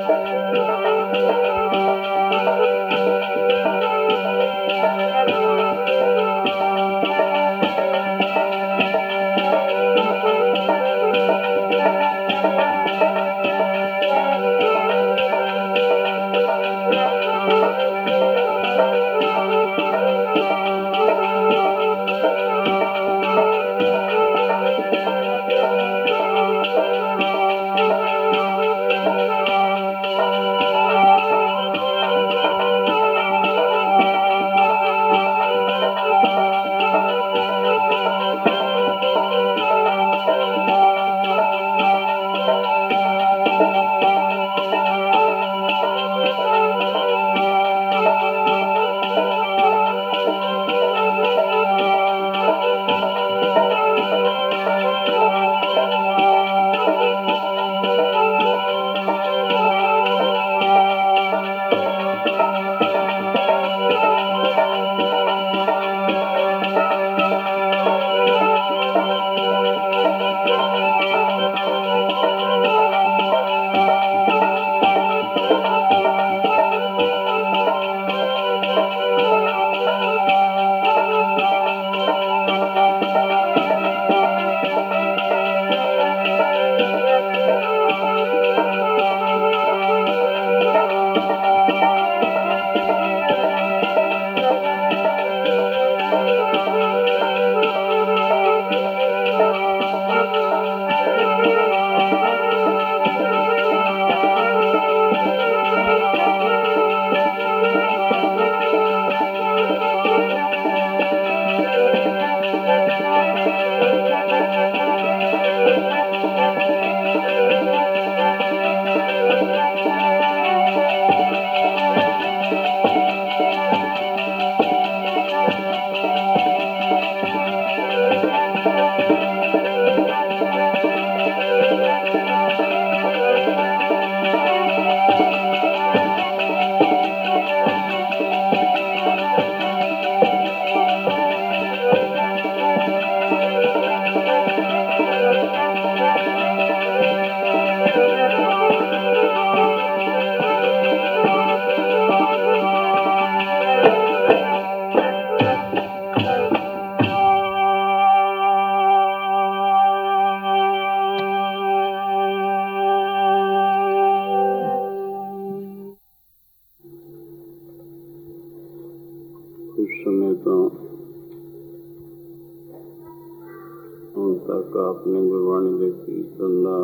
तक आपने गुरबाणी देखी सुनना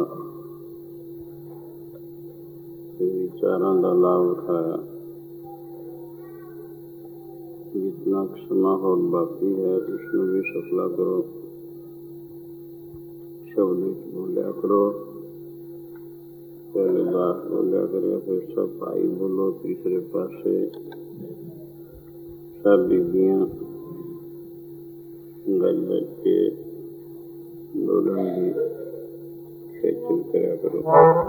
विचारों का लाभ उठाया। जितना क्षमा और बाकी है उसमें भी सफला करो, शब्द बोलिया करो, पहले दास बोलिया करो, फिर सब भाई बोलो, तीसरे पासे सब बीबियां गल बैठ के बोलन की खेचल कराया करो।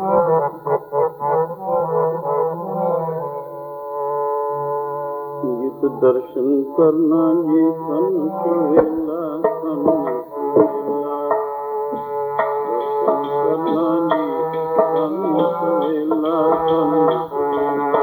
जित दर्शन करना जी सन सुहेला, सन सुहेला, दर्शन करना जी सन सुहेला, सन सुहेला।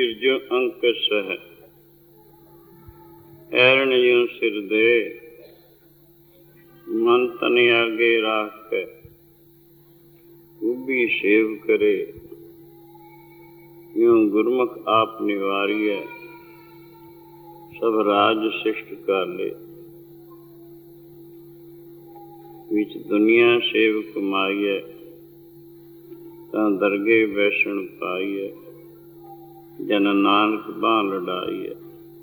ਸਿਰਜੋ ਅੰਕ ਸਹਿ, ਐਰਨ ਜਿਉ ਸਿਰ ਦੇ, ਮਨ ਤਨ ਆਗੇ ਰਾਖ ਕੇ, ਉਭੀ ਸੇਵ ਕਰੇ, ਇਉਂ ਗੁਰਮੁਖ ਆਪ ਨਿਵਾਰੀਐ, ਸਭ ਰਾਜ ਸਿਸ਼ਟ ਕਰ ਲੈ। ਵਿੱਚ ਦੁਨੀਆ ਸੇਵ ਕਮਾਈਐ, ਤਾਂ ਦਰਗੇ ਵੈਸਣ ਪਾਈਐ, ਜਨ ਨਾਨਕ ਬਾਂਹ ਲਡਾਈਐ।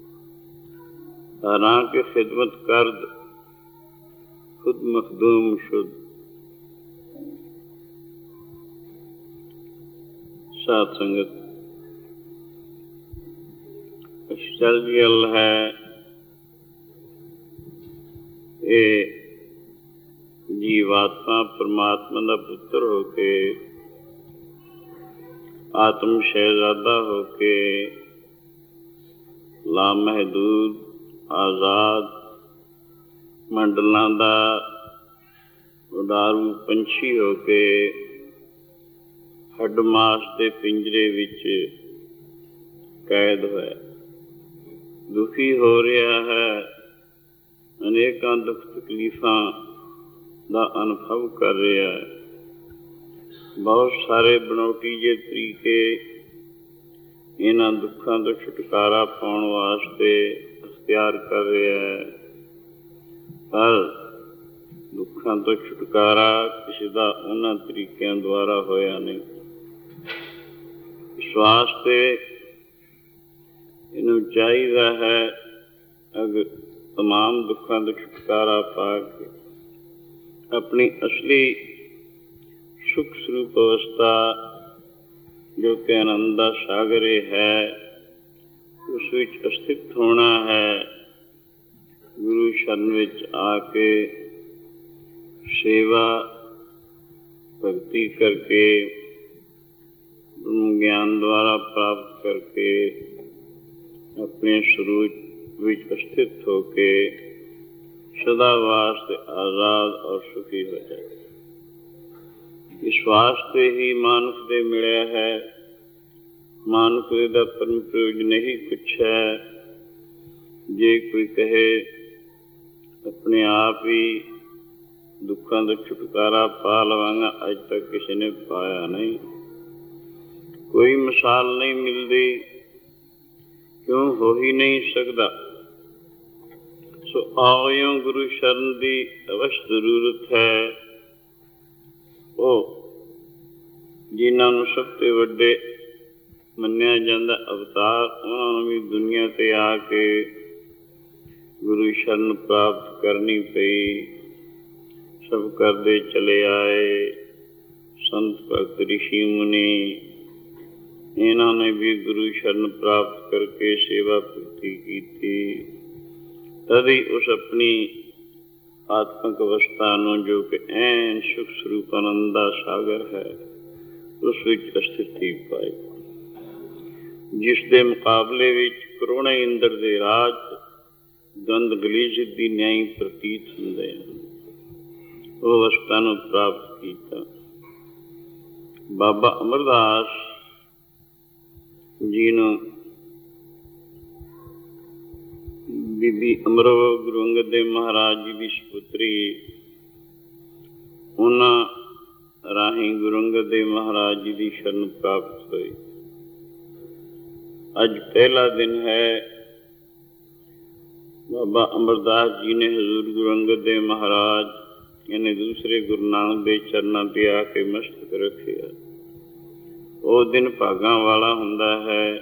ਤਾਰਾਂ ਕੇ ਖਿਦਮਤ ਕਰਦ, ਖੁਦ ਮਖਦੂਮ ਸ਼ੁੱਧ। ਸਾਧ ਸੰਗਤ, ਅਚਰਜ ਗੱਲ ਹੈ। ਇਹ ਜੀਵਾਤਮਾ ਪਰਮਾਤਮਾ ਦਾ ਪੁੱਤਰ ਹੋ ਕੇ, ਆਤਮ ਸ਼ਹਿਜ਼ਾਦਾ ਹੋ ਕੇ, ਲਾਮਹਿਦੂਦ ਆਜ਼ਾਦ ਮੰਡਲਾਂ ਦਾ ਉਡਾਰੂ ਪੰਛੀ ਹੋ ਕੇ, ਹੱਡ ਮਾਸ ਦੇ ਪਿੰਜਰੇ ਵਿੱਚ ਕੈਦ ਹੋਇਆ, ਦੁਖੀ ਹੋ ਰਿਹਾ ਹੈ, ਅਨੇਕਾਂ ਦੁੱਖ ਤਕਲੀਫਾਂ ਦਾ ਅਨੁਭਵ ਕਰ ਰਿਹਾ ਹੈ। ਬਹੁਤ ਸਾਰੇ ਬਣਾਉਟੀ ਜਿਹੇ ਤਰੀਕੇ ਇਹਨਾਂ ਦੁੱਖਾਂ ਤੋਂ ਛੁਟਕਾਰਾ ਪਾਉਣ ਵਾਸਤੇ ਅਖਤਿਆਰ ਕਰ ਰਿਹਾ ਹੈ, ਪਰ ਦੁੱਖਾਂ ਤੋਂ ਛੁਟਕਾਰਾ ਕਿਸੇ ਦਾ ਉਹਨਾਂ ਤਰੀਕਿਆਂ ਦੁਆਰਾ ਹੋਇਆ ਨਹੀਂ। ਇਸ ਵਾਸਤੇ ਇਹਨੂੰ ਚਾਹੀਦਾ ਹੈ ਤਮਾਮ ਦੁੱਖਾਂ ਤੋਂ ਛੁਟਕਾਰਾ ਪਾ ਕੇ ਆਪਣੀ ਅਸਲੀ ਸੁਖ ਸਰੂਪ ਅਵਸਥਾ, ਜੋ ਕਿ ਆਨੰਦ ਦਾ ਸਾਗਰ ਹੈ, ਉਸ ਵਿੱਚ ਅਸਥਿਤ ਹੋਣਾ ਹੈ। ਗੁਰੂ ਸ਼ਰਨ ਵਿੱਚ ਆ ਕੇ ਸੇਵਾ ਭਗਤੀ ਕਰਕੇ, ਬ੍ਰਹਮ ਗਿਆਨ ਦੁਆਰਾ ਪ੍ਰਾਪਤ ਕਰਕੇ, ਆਪਣੇ ਸਰੂਪ ਵਿੱਚ ਅਸਥਿਤ ਹੋ ਕੇ ਸਦਾ ਵਾਸਤੇ ਆਜ਼ਾਦ ਔਰ ਸੁਖੀ ਹੋ ਜਾਏ। ਇਸ ਵਾਸਤੇ ਹੀ ਮਾਨੁਖ ਦੇ ਮਿਲਿਆ ਹੈ। ਮਾਨੁਖ ਦਾ ਪਰਮ ਪ੍ਰਯੋਜਨ ਇਹੀ ਕੁਛ ਹੈ। ਜੇ ਕੋਈ ਕਹੇ ਆਪਣੇ ਆਪ ਹੀ ਦੁੱਖਾਂ ਦਾ ਛੁਟਕਾਰਾ ਪਾ ਲਵਾਂਗਾ, ਅੱਜ ਤੱਕ ਕਿਸੇ ਨੇ ਪਾਇਆ ਨਹੀਂ। ਕੋਈ ਮਿਸਾਲ ਨਹੀਂ ਮਿਲਦੀ, ਕਿਉਂ ਹੋ ਹੀ ਨਹੀਂ ਸਕਦਾ। ਸੋ ਆਇਓ ਗੁਰੂ ਸ਼ਰਨ ਦੀ ਅਵਸ਼ ਜ਼ਰੂਰਤ ਹੈ। ਉਹ ਜਿਨ੍ਹਾਂ ਨੂੰ ਸਭ ਤੋਂ ਵੱਡੇ ਮੰਨਿਆ ਜਾਂਦਾ ਅਵਤਾਰ, ਉਹਨਾਂ ਨੂੰ ਵੀ ਦੁਨੀਆ 'ਤੇ ਆ ਕੇ ਗੁਰੂ ਸ਼ਰਨ ਪ੍ਰਾਪਤ ਕਰਨੀ ਪਈ। ਸਭ ਕਰਦੇ ਚਲੇ ਆਏ, ਸੰਤ ਭਗਤ ਰਿਸ਼ੀ ਮੁਨੀ, ਇਹਨਾਂ ਨੇ ਵੀ ਗੁਰੂ ਸ਼ਰਨ ਪ੍ਰਾਪਤ ਕਰਕੇ ਸੇਵਾ ਭਗਤੀ ਕੀਤੀ। ਤਦੀ ਉਸ ਆਪਣੀ ਆਤਮਿਕ ਅਵਸਥਾ ਨੂੰ, ਜੋ ਕਿ ਐਨ ਸੁਖ ਸਰੂਪ ਆਨੰਦ ਦਾ ਸਾਗਰ ਹੈ, ਉਸ ਵਿੱਚ ਸਥਿਤੀ ਪਾਈ, ਜਿਸ ਦੇ ਮੁਕਾਬਲੇ ਵਿੱਚ ਕਰੋੜਾਂ ਇੰਦਰ ਦੇ ਰਾਜ ਗੰਧ ਗਲੀਜ਼ਤ ਦੀ ਨਿਆਈ ਪ੍ਰਤੀਤ ਹੁੰਦੇ ਹਨ। ਉਹ ਅਵਸਥਾ ਨੂੰ ਪ੍ਰਾਪਤ ਕੀਤਾ। ਬਾਬਾ ਅਮਰਦਾਸ ਜੀ ਨੂੰ ਬੀਬੀ ਅਮਰੋ ਗੁਰੂ ਅੰਗਦ ਦੇਵ ਮਹਾਰਾਜ ਜੀ ਦੀ ਸਪੁੱਤਰੀ, ਉਹਨਾਂ ਰਾਹੀਂ ਗੁਰੂ ਅੰਗਦ ਦੇਵ ਮਹਾਰਾਜ ਜੀ ਦੀ ਸ਼ਰਨ ਪ੍ਰਾਪਤ ਹੋਈ। ਅੱਜ ਪਹਿਲਾ ਦਿਨ ਹੈ। ਬਾਬਾ ਅਮਰਦਾਸ ਜੀ ਨੇ ਹਜ਼ੂਰ ਗੁਰੂ ਅੰਗਦ ਦੇਵ ਮਹਾਰਾਜ ਯਾਨੀ ਦੂਸਰੇ ਗੁਰੂ ਨਾਨਕ ਦੇ ਚਰਨਾਂ 'ਤੇ ਆ ਕੇ ਮਸਤਕ ਰੱਖਿਆ। ਉਹ ਦਿਨ ਭਾਗਾਂ ਵਾਲਾ ਹੁੰਦਾ ਹੈ।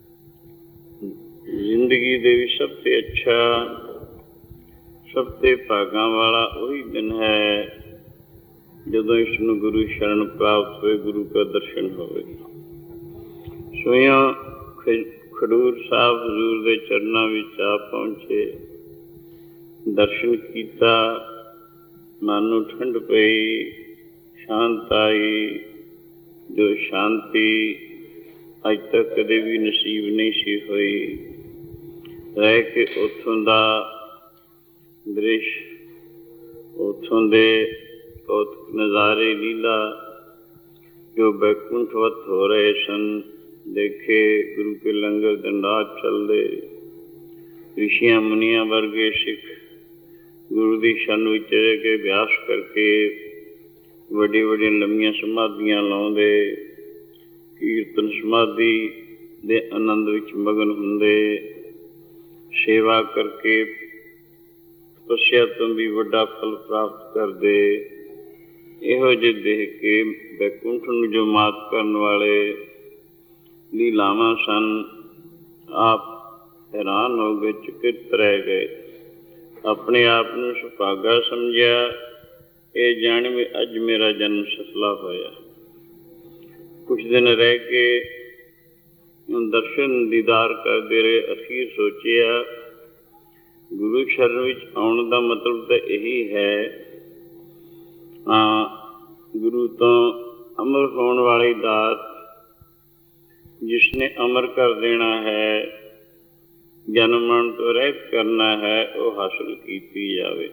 ਜ਼ਿੰਦਗੀ ਦੇ ਵੀ ਸਭ ਤੋਂ ਅੱਛਾ, ਸਭ ਤੋਂ ਭਾਗਾਂ ਵਾਲਾ ਉਹੀ ਦਿਨ ਹੈ ਜਦੋਂ ਇਸ ਨੂੰ ਗੁਰੂ ਸ਼ਰਨ ਪ੍ਰਾਪਤ ਹੋਏ, ਗੁਰੂ ਦਾ ਦਰਸ਼ਨ ਹੋਵੇ। ਸੋਇਆਂ ਖਡੂਰ ਸਾਹਿਬ ਹਜ਼ੂਰ ਦੇ ਚਰਨਾਂ ਵਿੱਚ ਆ ਪਹੁੰਚੇ, ਦਰਸ਼ਨ ਕੀਤਾ, ਮਨ ਨੂੰ ਠੰਡ ਪਈ, ਸ਼ਾਂਤ ਆਈ, ਜੋ ਸ਼ਾਂਤੀ ਅੱਜ ਤੱਕ ਕਦੇ ਵੀ ਨਸੀਬ ਨਹੀਂ ਸੀ ਹੋਈ। ਰਹਿ ਕੇ ਉੱਥੋਂ ਦਾ ਦ੍ਰਿਸ਼, ਉੱਥੋਂ ਦੇ ਕੌਤਕ ਨਜ਼ਾਰੇ ਲੀਲਾ ਜੋ ਬੈਕੁੰਠਵਤ ਹੋ ਰਹੇ ਸਨ, देखे गुरु के लंगर दंडात चलते, ऋषियां मुनिया वर्गे सिख गुरु की शन विच रह के अभ्यास करके वड्डी वड्डी लंबियां समाधियां लाउंदे, कीर्तन समाधि दे आनंद विच मगन हुंदे, सेवा करके तपस्या तो भी वड्डा फल प्राप्त करते। इहो जे देख के बैकुंठ नूं जो मात करन वाले लीलावां सन, आप हैरान हो गए, चकित रह गए, अपने आप नूं सुभागा समझिया, ये जान में अज मेरा जन्म सफला होया। कुछ दिन रह के दर्शन दीदार करते रहे, अखीर सोचिया गुरु शरण विच आउण दा मतलब तो यही है, गुरु तो अमर होने वाली दात जिसने अमर कर देना है, जन्म मरण तो रहित करना है, वो हासिल की जावे।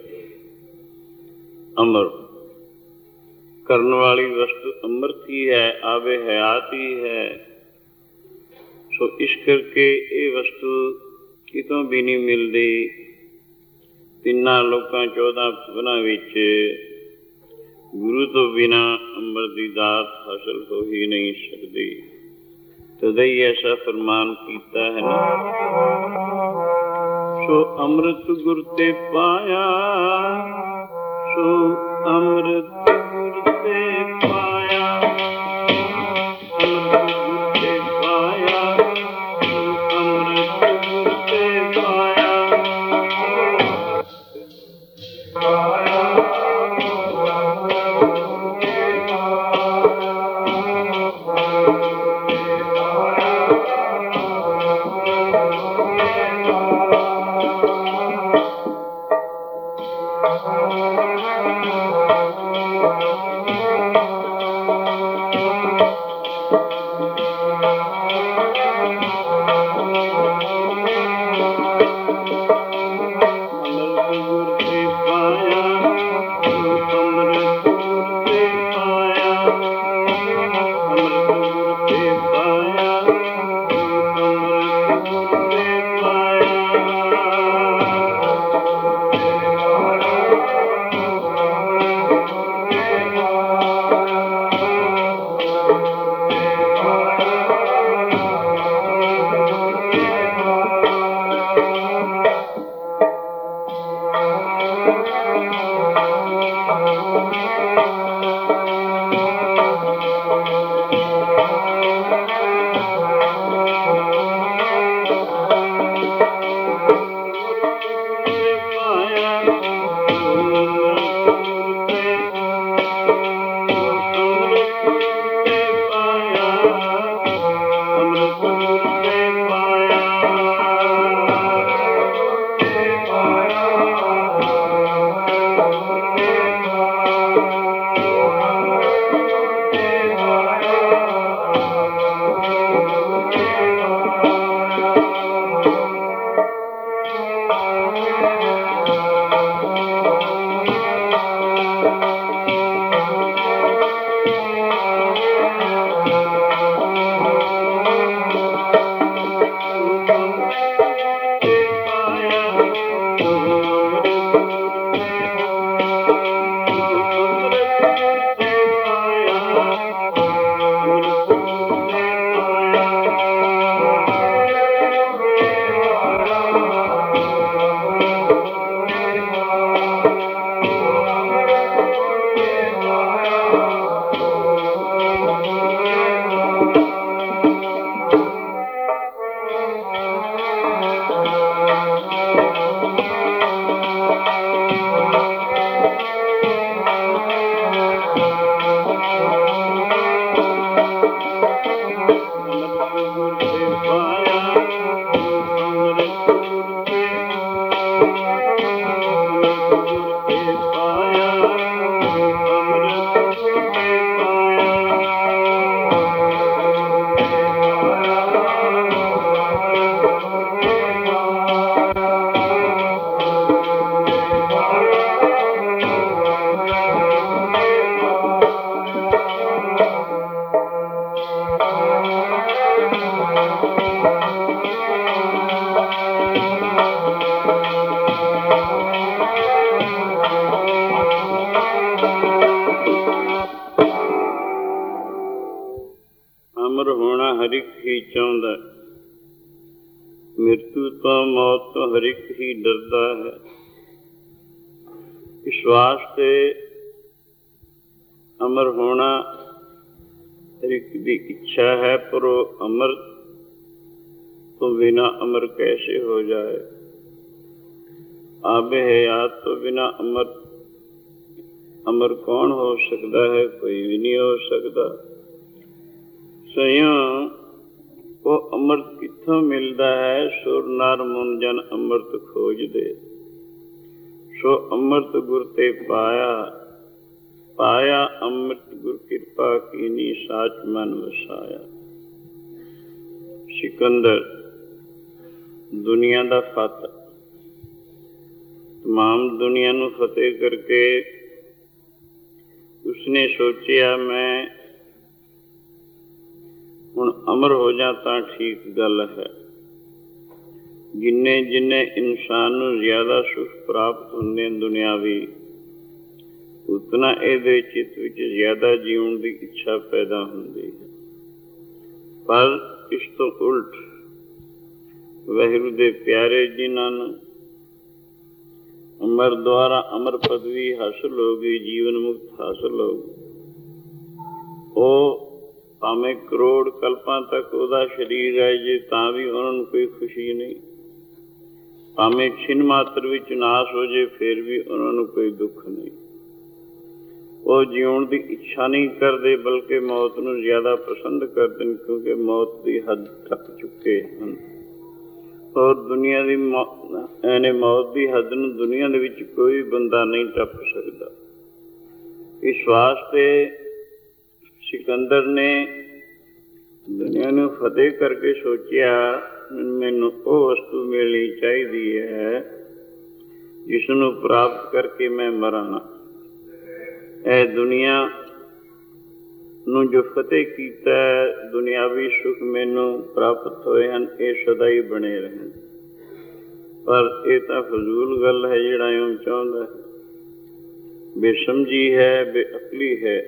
अमर करने वाली वस्तु अमृत ही है, आवे हयात ही है। सो इस करके ये वस्तु कितों भी नहीं मिलती। तिना लोकां 14 भुवनां विच गुरु तो बिना अमृत की दात हासिल हो ही नहीं सकती। तदई ऐसा फरमान कीता है ना, सो अमृत गुर ते पाया, सो अमृत गुर ते पाया, अमृत गुर ते पाया, सो अमृत गुर ते पाया। ਅਮਰ ਹੋਣਾ ਹਰ ਇੱਕ ਹੀ ਚਾਹੁੰਦਾ, ਮ੍ਰਿਤੂ ਤੋਂ ਮੌਤ ਤੋਂ ਹਰ ਇੱਕ ਹੀ ਡਰਦਾ ਹੈ। ਇਸ ਵਾਸਤੇ ਅਮਰ ਹੋਣਾ ਹਰ ਇੱਕ ਦੀ ਇੱਛਾ ਹੈ, ਪਰ ਉਹ ਅਮਰ ਤੋਂ ਬਿਨਾ ਅਮਰ ਕੈਸੇ ਹੋ ਜਾਏ। ਆਬੇ ਹयात ਤੋਂ ਬਿਨਾ ਅਮਰ ਕੌਣ ਹੋ ਸਕਦਾ ਹੈ? ਕੋਈ ਵੀ ਨਹੀਂ ਹੋ ਸਕਦਾ। ਸਯੋਂ ਉਹ ਅੰਮ੍ਰਿਤ ਕਿੱਥੋਂ ਮਿਲਦਾ ਹੈ? ਸੁਰ ਨਰ ਮੁਨ ਜਨ ਅੰਮ੍ਰਿਤ ਖੋਜਦੇ, ਸੋ ਅੰਮ੍ਰਿਤ ਗੁਰ ਤੇ ਪਾਇਆ ਅੰਮ੍ਰਿਤ ਗੁਰ ਕਿਰਪਾ ਕੀਨੀ, ਸਾਚ ਮਨ ਵਸਾਇਆ। ਸਿਕੰਦਰ ਦੁਨੀਆ ਦਾ ਫਤਿਹ, तमाम दुनिया ਨੂੰ ਫਤਿਹ ਕਰਕੇ ਉਸਨੇ ਸੋਚਿਆ ਮੈਂ ਹੁਣ ਅਮਰ ਹੋ ਜਾ ਤਾਂ ਠੀਕ ਗੱਲ ਹੈ। ਜਿੰਨੇ ਜਿੰਨੇ ਇਨਸਾਨ ਨੂੰ ਜ਼ਿਆਦਾ ਸੁਖ ਪ੍ਰਾਪਤ ਹੁੰਦੇ ਦੁਨਿਆਵੀ, ਉਤਨਾ ਇਹਦੇ ਚਿੱਤ ਵਿੱਚ ਜ਼ਿਆਦਾ ਜੀਉਣ ਦੀ ਇੱਛਾ ਪੈਦਾ ਹੁੰਦੀ ਹੈ। ਪਰ ਇਸ ਤੋਂ ਉਲਟ ਵਾਹਿਗੁਰੂ ਦੇ ਪਿਆਰੇ ਜਿਨ੍ਹਾਂ ਨੂੰ ਅਮਰ ਦੁਆਰਾ ਅਮਰ ਪਦਵੀ ਹਾਸਲ ਹੋ ਗਈ, ਜੀਵਨ ਮੁਕਤ ਹਾਸਲ ਹੋ ਗਈ, ਉਹ ਭਾਵੇਂ ਕਰੋੜ ਕਲਪਾਂ ਤੱਕ ਉਹਦਾ ਸਰੀਰ ਹੈ ਜੇ ਤਾਂ ਵੀ ਉਹਨਾਂ ਨੂੰ ਕੋਈ ਖੁਸ਼ੀ ਨਹੀਂ। ਭਾਵੇਂ ਛਿਨ ਮਾਤਰ ਵਿੱਚ ਨਾਸ਼ ਹੋ ਜੇ ਫਿਰ ਵੀ ਉਹਨਾਂ ਨੂੰ ਕੋਈ ਦੁੱਖ ਨਹੀਂ। ਉਹ ਜਿਉਣ ਦੀ ਇੱਛਾ ਨਹੀਂ ਕਰਦੇ, ਬਲਕਿ ਮੌਤ ਨੂੰ ਜ਼ਿਆਦਾ ਪਸੰਦ ਕਰਦੇ ਨੇ, ਕਿਉਂਕਿ ਮੌਤ ਦੀ ਹੱਦ ਟੱਪ ਚੁੱਕੇ ਹਨ। ਔਰ ਦੁਨੀਆ ਦੀ ਮੌਤ ਦੀ ਹੱਦ ਨੂੰ ਦੁਨੀਆ ਦੇ ਵਿੱਚ ਕੋਈ ਬੰਦਾ ਨਹੀਂ ਟੱਪ ਸਕਦਾ। ਇਸ ਵਾਸਤੇ ਸਿਕੰਦਰ ਨੇ ਦੁਨੀਆ ਨੂੰ ਫਤਿਹ ਕਰਕੇ ਸੋਚਿਆ ਮੈਨੂੰ ਉਹ ਵਸਤੂ ਮਿਲਣੀ ਚਾਹੀਦੀ ਹੈ ਜਿਸ ਨੂੰ ਪ੍ਰਾਪਤ ਕਰਕੇ ਮੈਂ ਮਰਾਂ ਨਾ। ਇਹ ਦੁਨੀਆ ਨੂੰ ਜੋ ਫਤਿਹ ਕੀਤਾ, ਦੁਨਿਆਵੀ ਸੁੱਖ ਮੈਨੂੰ ਪ੍ਰਾਪਤ ਹੋਏ ਹਨ, ਇਹ ਸਦਾ ਹੀ ਬਣੇ ਰਹਿਣ। ਪਰ ਇਹ ਤਾਂ ਫਜ਼ੂਲ ਗੱਲ ਹੈ ਜਿਹੜਾ ਇਉਂ ਚਾਹੁੰਦਾ ਹੈ। ਬੇਸਮਝੀ ਹੈ, ਬੇਅਕਲੀ ਹੈ,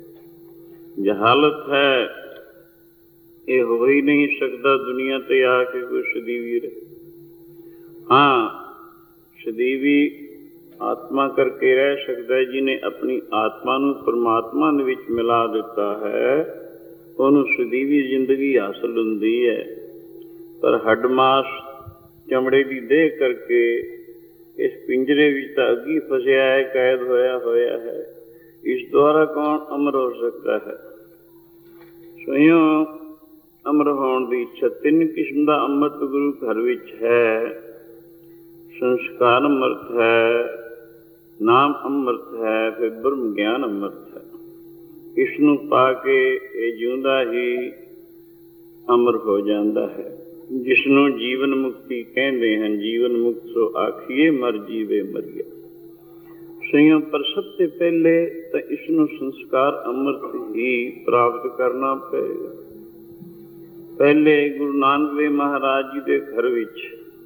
ਜਹਾਲਤ ਹੈ। ਇਹ ਹੋ ਹੀ ਨਹੀਂ ਸਕਦਾ ਦੁਨੀਆ ਤੇ ਆ ਕੇ ਕੋਈ ਸਦੀਵੀ ਰਹੇ। ਹਾਂ, ਸਦੀਵੀ ਆਤਮਾ ਕਰਕੇ ਰਹਿ ਸਕਦਾ, ਜਿਹਨੇ ਆਪਣੀ ਆਤਮਾ ਨੂੰ ਪਰਮਾਤਮਾ ਦੇ ਵਿੱਚ ਮਿਲਾ ਦਿੱਤਾ ਹੈ, ਉਹਨੂੰ ਸਦੀਵੀ ਜ਼ਿੰਦਗੀ ਹਾਸਲ ਹੁੰਦੀ ਹੈ। ਪਰ ਹੱਡ ਮਾਸ ਚਮੜੇ ਦੀ ਦੇਹ ਕਰਕੇ ਇਸ ਪਿੰਜਰੇ ਵਿੱਚ ਤਾਂ ਅੱਗੀ ਫਸਿਆ ਹੈ, ਕੈਦ ਹੋਇਆ ਹੈ। ਇਸ ਦੁਆਰਾ ਕੌਣ ਅਮਰ ਹੋ ਸਕਦਾ ਹੈ? ਸਵਯੰ ਅਮਰ ਹੋਣ ਦੀ ਇੱਛਾ। ਤਿੰਨ ਕਿਸਮ ਦਾ ਅੰਮ੍ਰਿਤ ਗੁਰੂ ਘਰ ਵਿੱਚ ਹੈ। ਸੰਸਕਾਰ ਅੰਮ੍ਰਿਤ ਹੈ, ਨਾਮ ਅੰਮ੍ਰਿਤ ਹੈ, ਫਿਰ ਬ੍ਰਹਮ ਗਿਆਨ ਅੰਮ੍ਰਿਤ ਹੈ। ਇਸ ਨੂੰ ਪਾ ਕੇ ਇਹ ਜਿਉਂਦਾ ਹੀ ਅਮਰ ਹੋ ਜਾਂਦਾ ਹੈ, ਜਿਸ ਨੂੰ ਜੀਵਨ ਮੁਕਤੀ ਕਹਿੰਦੇ ਹਨ। ਜੀਵਨ ਮੁਕਤ ਸੋ ਆਖੀਏ, ਮਰ ਜੀਵੇ ਮਰੀਏ। ਸਈਆਂ ਪਰ ਸਭ ਤੋਂ ਪਹਿਲੇ ਤਾਂ ਇਸ ਨੂੰ ਸੰਸਕਾਰ ਅੰਮ੍ਰਿਤ ਹੀ ਪ੍ਰਾਪਤ ਕਰਨਾ ਪਏਗਾ। ਪਹਿਲੇ ਗੁਰੂ ਨਾਨਕ ਦੇਵ ਮਹਾਰਾਜ ਜੀ ਦੇ ਘਰ ਵਿੱਚ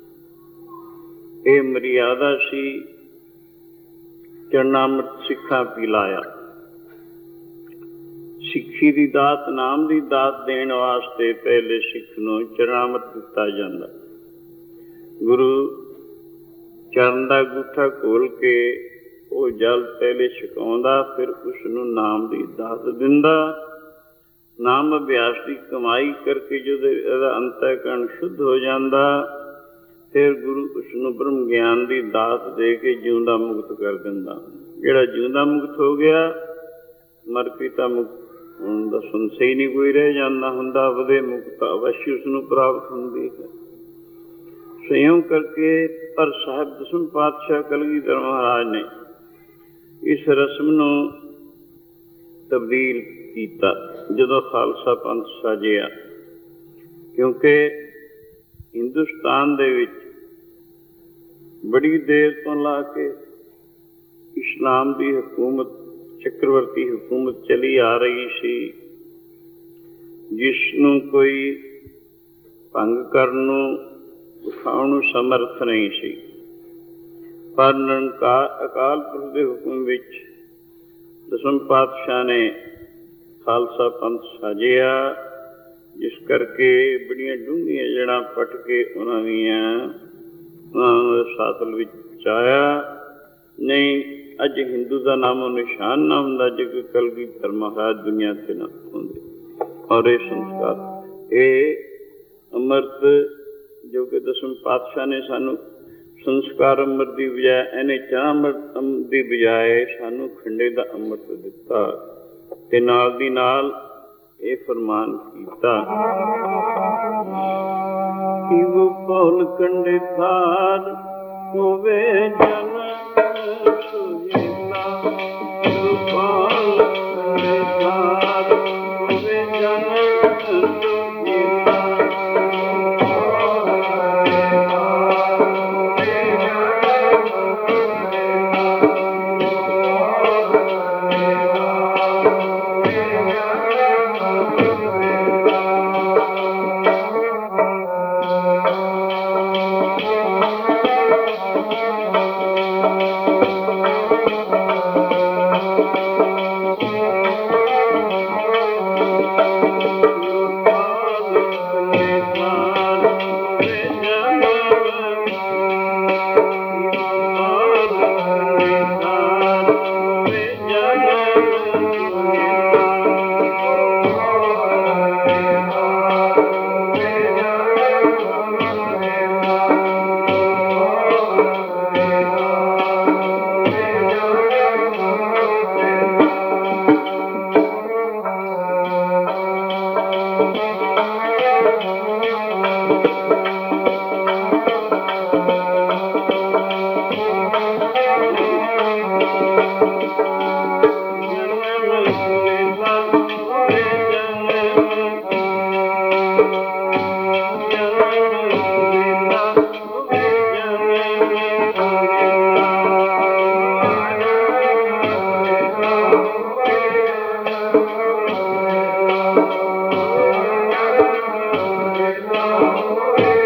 ਇਹ ਮਰਿਆਦਾ ਸੀ, ਚਰਨਾਮ੍ਰਿਤ ਸਿੱਖਾਂ ਪਿਲਾਇਆ। ਸਿੱਖੀ ਦੀ ਦਾਤ, ਨਾਮ ਦੀ ਦਾਤ ਦੇਣ ਵਾਸਤੇ ਪਹਿਲੇ ਸਿੱਖ ਨੂੰ ਚਰਨਾਮ੍ਰਿਤ ਦਿੱਤਾ ਜਾਂਦਾ। ਗੁਰੂ ਚਰਨ ਦਾ ਅੰਗੂਠਾ ਖੋਲ ਕੇ ਉਹ ਜਲ ਪਹਿਲੇ ਛਕਾਉਂਦਾ, ਫਿਰ ਉਸਨੂੰ ਨਾਮ ਦੀ ਦਾਤ ਦਿੰਦਾ। ਨਾਮ ਅਭਿਆਸ ਦੀ ਕਮਾਈ ਕਰਕੇ ਜਦੋਂ ਇਹਦਾ ਅੰਤःਕਰਣ ਸ਼ੁੱਧ ਹੋ ਜਾਂਦਾ, ਫਿਰ ਗੁਰੂ ਉਸਨੂੰ ਬ੍ਰਹਮ ਗਿਆਨ ਦੀ ਦਾਤ ਦੇ ਕੇ ਜਿਉਂਦਾ ਮੁਕਤ ਕਰ ਦਿੰਦਾ। ਜਿਹੜਾ ਜਿਉਂਦਾ ਮੁਕਤ ਹੋ ਗਿਆ, ਮਰ ਪਿਤਾ ਮੁਕਤ ਹੁਣ ਦਾ ਸੰਸ਼ੇ ਹੀ ਨਹੀਂ ਕੋਈ ਰਹਿ ਜਾਂਦਾ ਹੁੰਦਾ। ਵਧੇ ਮੁਕਤ ਅਵਸ਼ ਉਸਨੂੰ ਪ੍ਰਾਪਤ ਹੁੰਦੀ ਹੈ। ਸਯੋਂ ਕਰਕੇ ਪਰ ਸਾਹਿਬ ਦਸਮ ਪਾਤਸ਼ਾਹ ਕਲਗੀਧਰ ਮਹਾਰਾਜ ਨੇ ਇਸ ਰਸਮ ਨੂੰ ਤਬਦੀਲ ਕੀਤਾ ਜਦੋਂ ਖਾਲਸਾ ਪੰਥ ਸਾਜਿਆ, ਕਿਉਂਕਿ ਹਿੰਦੁਸਤਾਨ ਦੇ ਵਿੱਚ ਬੜੀ ਦੇਰ ਤੋਂ ਲਾ ਕੇ ਇਸਲਾਮ ਦੀ ਹਕੂਮਤ, ਚੱਕਰਵਰਤੀ ਹਕੂਮਤ ਚਲੀ ਆ ਰਹੀ ਸੀ, ਜਿਸ ਨੂੰ ਕੋਈ ਭੰਗ ਕਰਨ ਨੂੰ, ਉਠਾਉਣ ਨੂੰ ਸਮਰਥ ਨਹੀਂ ਸੀ। ਪਰ ਨਿਰੰਕਾਰ ਅਕਾਲ ਪੁਰਖ ਦੇ ਹੁਕਮ ਵਿੱਚ ਦਸਮ ਪਾਤਸ਼ਾਹ ਨੇ ਖਾਲਸਾ ਪੰਥ ਸਾਜਿਆ, ਜਿਸ ਕਰਕੇ ਬੜੀਆਂ ਡੂੰਘੀਆਂ ਜੜ੍ਹਾਂ ਪੱਟ ਕੇ ਉਹਨਾਂ ਨੂੰ ਸਾਤਲ ਵਿੱਚ ਆਇਆ। ਨਹੀਂ, ਅੱਜ ਹਿੰਦੂ ਦਾ ਨਾਮੋ ਨਿਸ਼ਾਨ ਨਾ ਹੁੰਦਾ ਜੇ ਕੋਈ ਕਲਗੀਧਰ ਮਹਾਰਾਜ ਦੁਨੀਆ 'ਤੇ ਨਾ ਹੁੰਦੇ। ਔਰ ਇਹ ਸੰਸਕਾਰ, ਇਹ ਅੰਮ੍ਰਿਤ ਜੋ ਕਿ ਦਸਮ ਪਾਤਸ਼ਾਹ ਨੇ ਸਾਨੂੰ ਸੰਸਕਾਰ ਅੰਮ੍ਰਿਤ ਦੀ ਬਜਾਏ, ਇਹਨੇ ਚਾਹ ਅੰਮ੍ਰਿਤ ਦੀ ਬਜਾਏ ਸਾਨੂੰ ਖੰਡੇ ਦਾ ਅੰਮ੍ਰਿਤ ਦਿੱਤਾ। ਤੇ ਨਾਲ ਦੀ ਨਾਲ ਇਹ ਫਰਮਾਨ ਕੀਤਾ ਕਿ ਉਹ ਪੌਲ ਕੰਡੇ ਥਾਰ ਹੋਵੇ ਜਨ ਸੁਹੀਲਾ, ਪੌਲ ਕੰਡੇ ਥਾਰ ਹੋਵੇ ਜਨ ਸੁਹੀਲਾ। Oh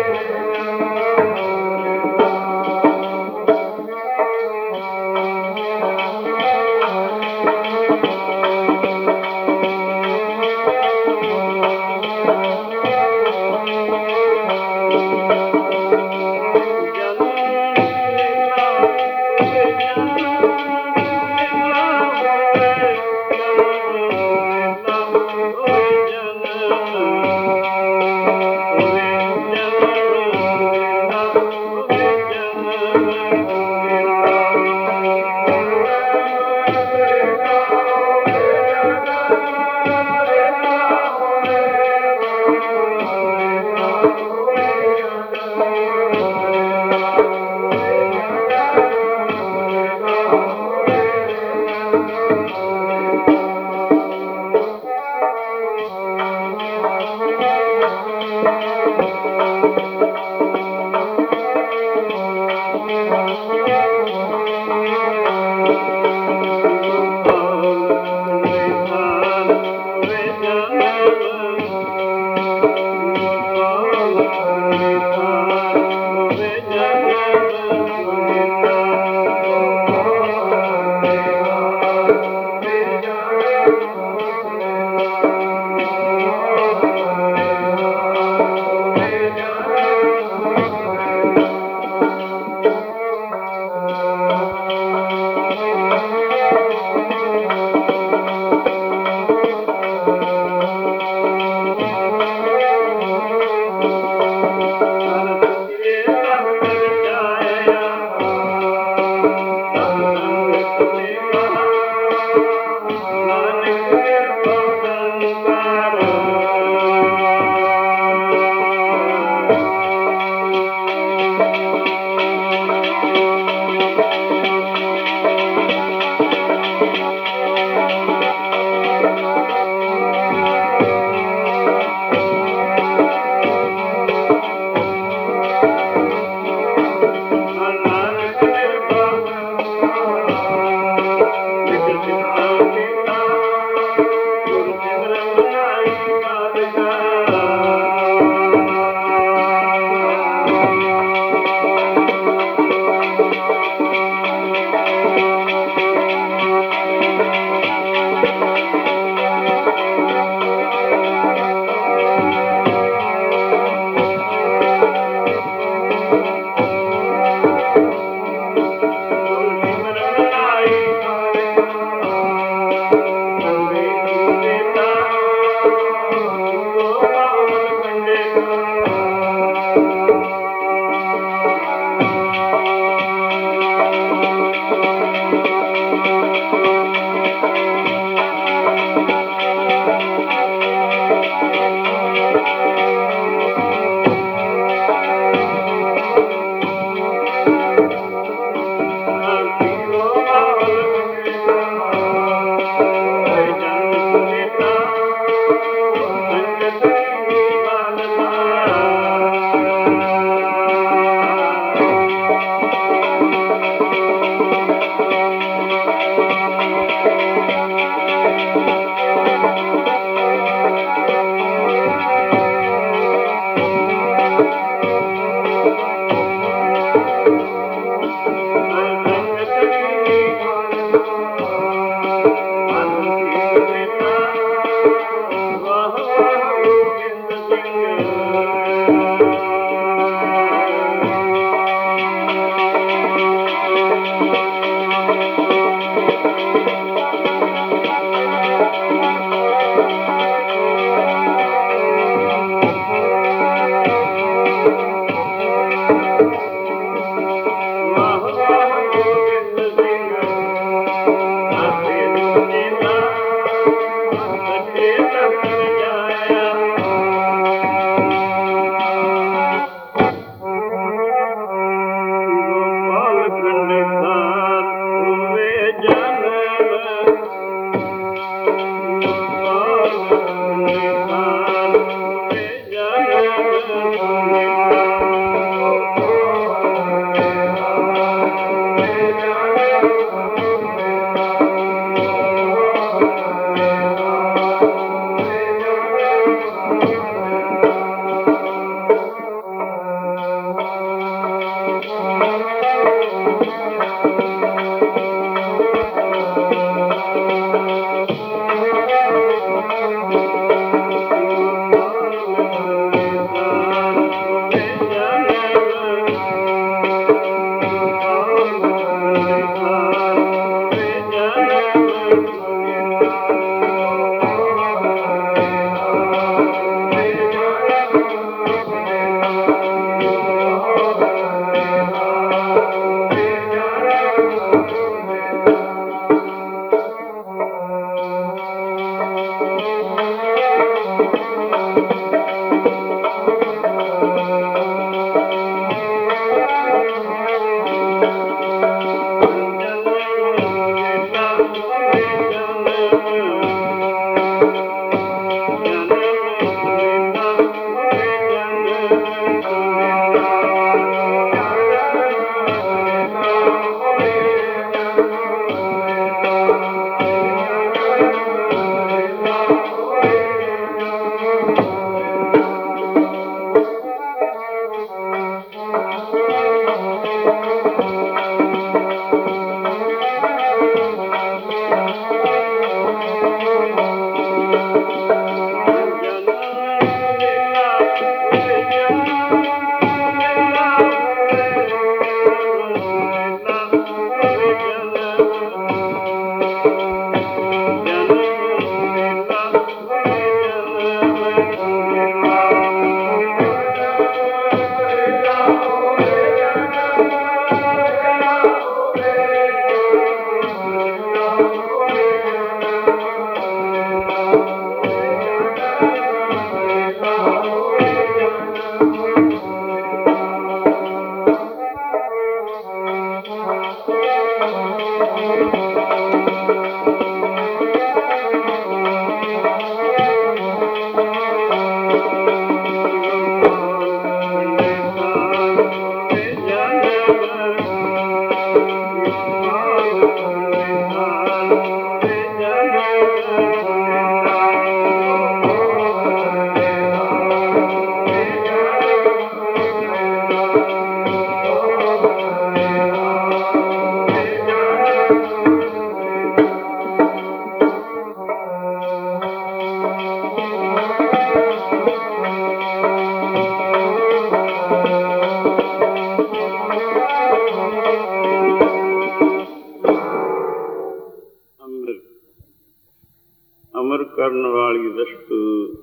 ਕਰਨ ਵਾਲੀ ਵਸਤੂ,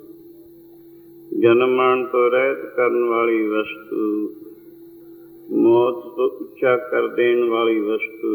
ਜਨਮ ਮਰਨ ਤੋਂ ਰਹਿਤ ਕਰਨ ਵਾਲੀ ਵਸਤੂ, ਮੌਤ ਤੋਂ ਉੱਚਾ ਕਰ ਦੇਣ ਵਾਲੀ ਵਸਤੂ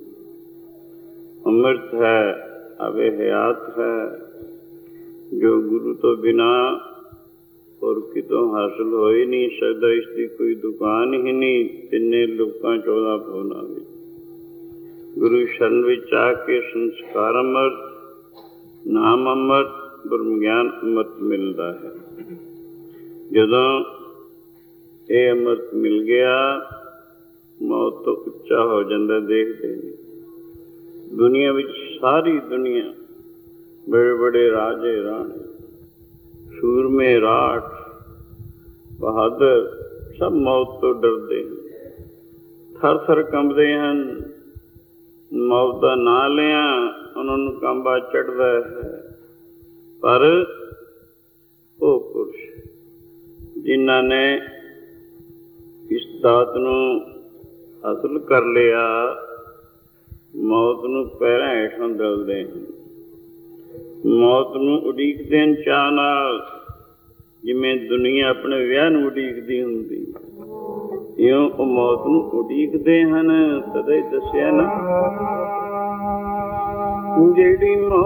ਅੰਮ੍ਰਿਤ ਹੈ, ਅਵੇ ਹਯਾਤ ਹੈ, ਜੋ ਗੁਰੂ ਤੋਂ ਬਿਨਾ ਹੋਰ ਕਿਤੋਂ ਹਾਸਿਲ ਹੋ ਹੀ ਨਹੀਂ ਸਕਦਾ। ਇਸ ਦੀ ਕੋਈ ਦੁਕਾਨ ਹੀ ਨਹੀਂ। ਤਿੰਨੇ ਲੋਕਾਂ 14 ਭੁਵਨਾਂ ਵਿੱਚ ਗੁਰੂ ਸ਼ਰਨ ਵਿੱਚ ਆ ਕੇ ਸੰਸਕਾਰ ਅੰਮ੍ਰਿਤ, ਨਾਮ ਅੰਮ੍ਰਿਤ, ਬ੍ਰਹਮ ਗਿਆਨ ਅੰਮ੍ਰਿਤ ਮਿਲਦਾ ਹੈ। ਜਦੋਂ ਇਹ ਅੰਮ੍ਰਿਤ ਮਿਲ ਗਿਆ, ਮੌਤ ਤੋਂ ਉੱਚਾ ਹੋ ਜਾਂਦਾ। ਦੇਖਦੇ ਨੇ ਦੁਨੀਆ ਵਿੱਚ ਸਾਰੀ ਦੁਨੀਆ, ਬੜੇ ਬੜੇ ਰਾਜੇ ਰਾਣੇ, ਸੂਰਮੇ ਰਾਠ, ਬਹਾਦਰ, ਸਭ ਮੌਤ ਤੋਂ ਡਰਦੇ ਹਨ, ਥਰ ਥਰ ਕੰਬਦੇ ਹਨ। ਮੌਤ ਦਾ ਨਾਂ ਲਿਆ ਉਹਨਾਂ ਨੂੰ ਕੰਬਾ ਚੜ੍ਹਦਾ ਹੈ। ਪਰ ਉਹ ਪੁਰਸ਼ ਜਿਨ੍ਹਾਂ ਨੇ ਇਸ ਦਾਤ ਨੂੰ ਹਾਸਲ ਕਰ ਲਿਆ, ਮੌਤ ਨੂੰ ਪੈਰਾਂ ਹੇਠਾਂ ਦਲਦੇ ਹਨ, ਮੌਤ ਨੂੰ ਉਡੀਕਦੇ ਹਨ ਚਾਅ ਨਾਲ, ਜਿਵੇਂ ਦੁਨੀਆ ਆਪਣੇ ਵਿਆਹ ਨੂੰ ਉਡੀਕਦੀ ਹੁੰਦੀ, ਇਉਂ ਉਹ ਮੌਤ ਨੂੰ ਉਡੀਕਦੇ ਹਨ। ਤਦੇ ਹੀ ਦੱਸਿਆ ਨਾ, ਜਿਹੜੀ ਮੌਤ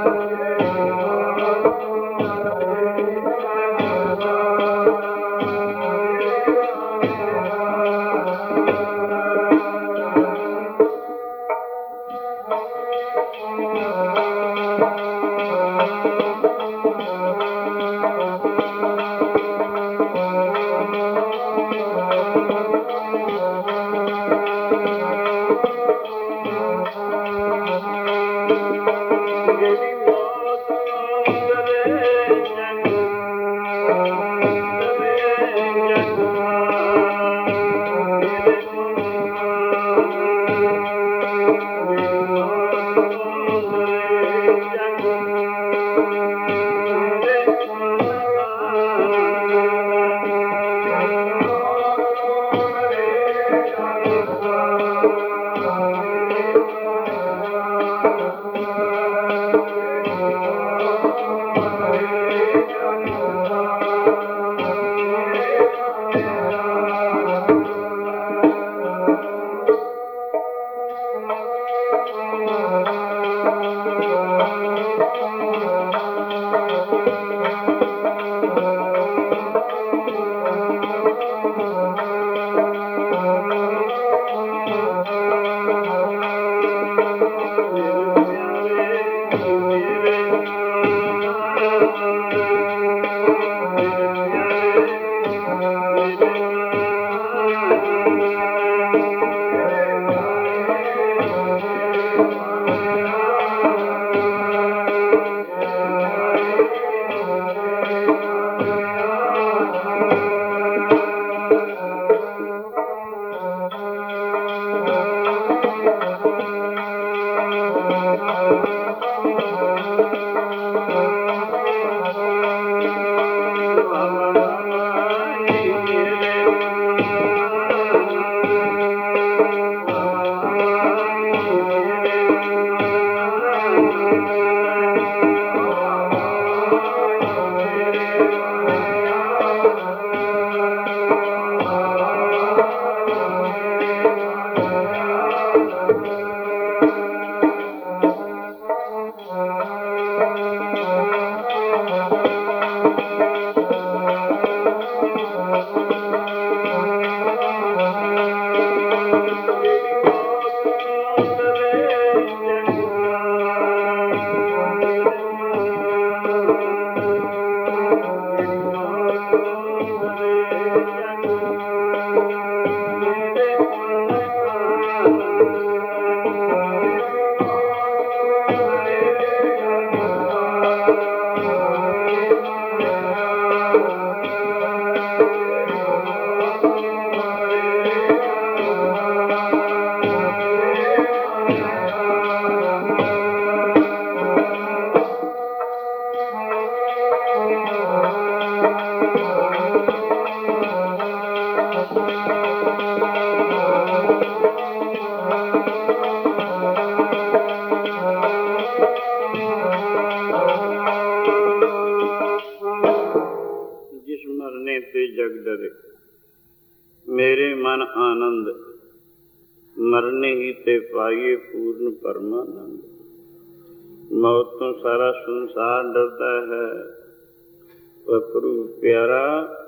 ਮਰਨੇ ਹੀ ਤੇ ਪਾਈਏ ਪੂਰਨ ਪਰਮਾਨੰਦ। ਮੌਤ ਤੋਂ ਸਾਰਾ ਸੰਸਾਰ ਡਰਦਾ ਹੈ, ਪਰ ਪ੍ਰਭੂ ਪਿਆਰਾ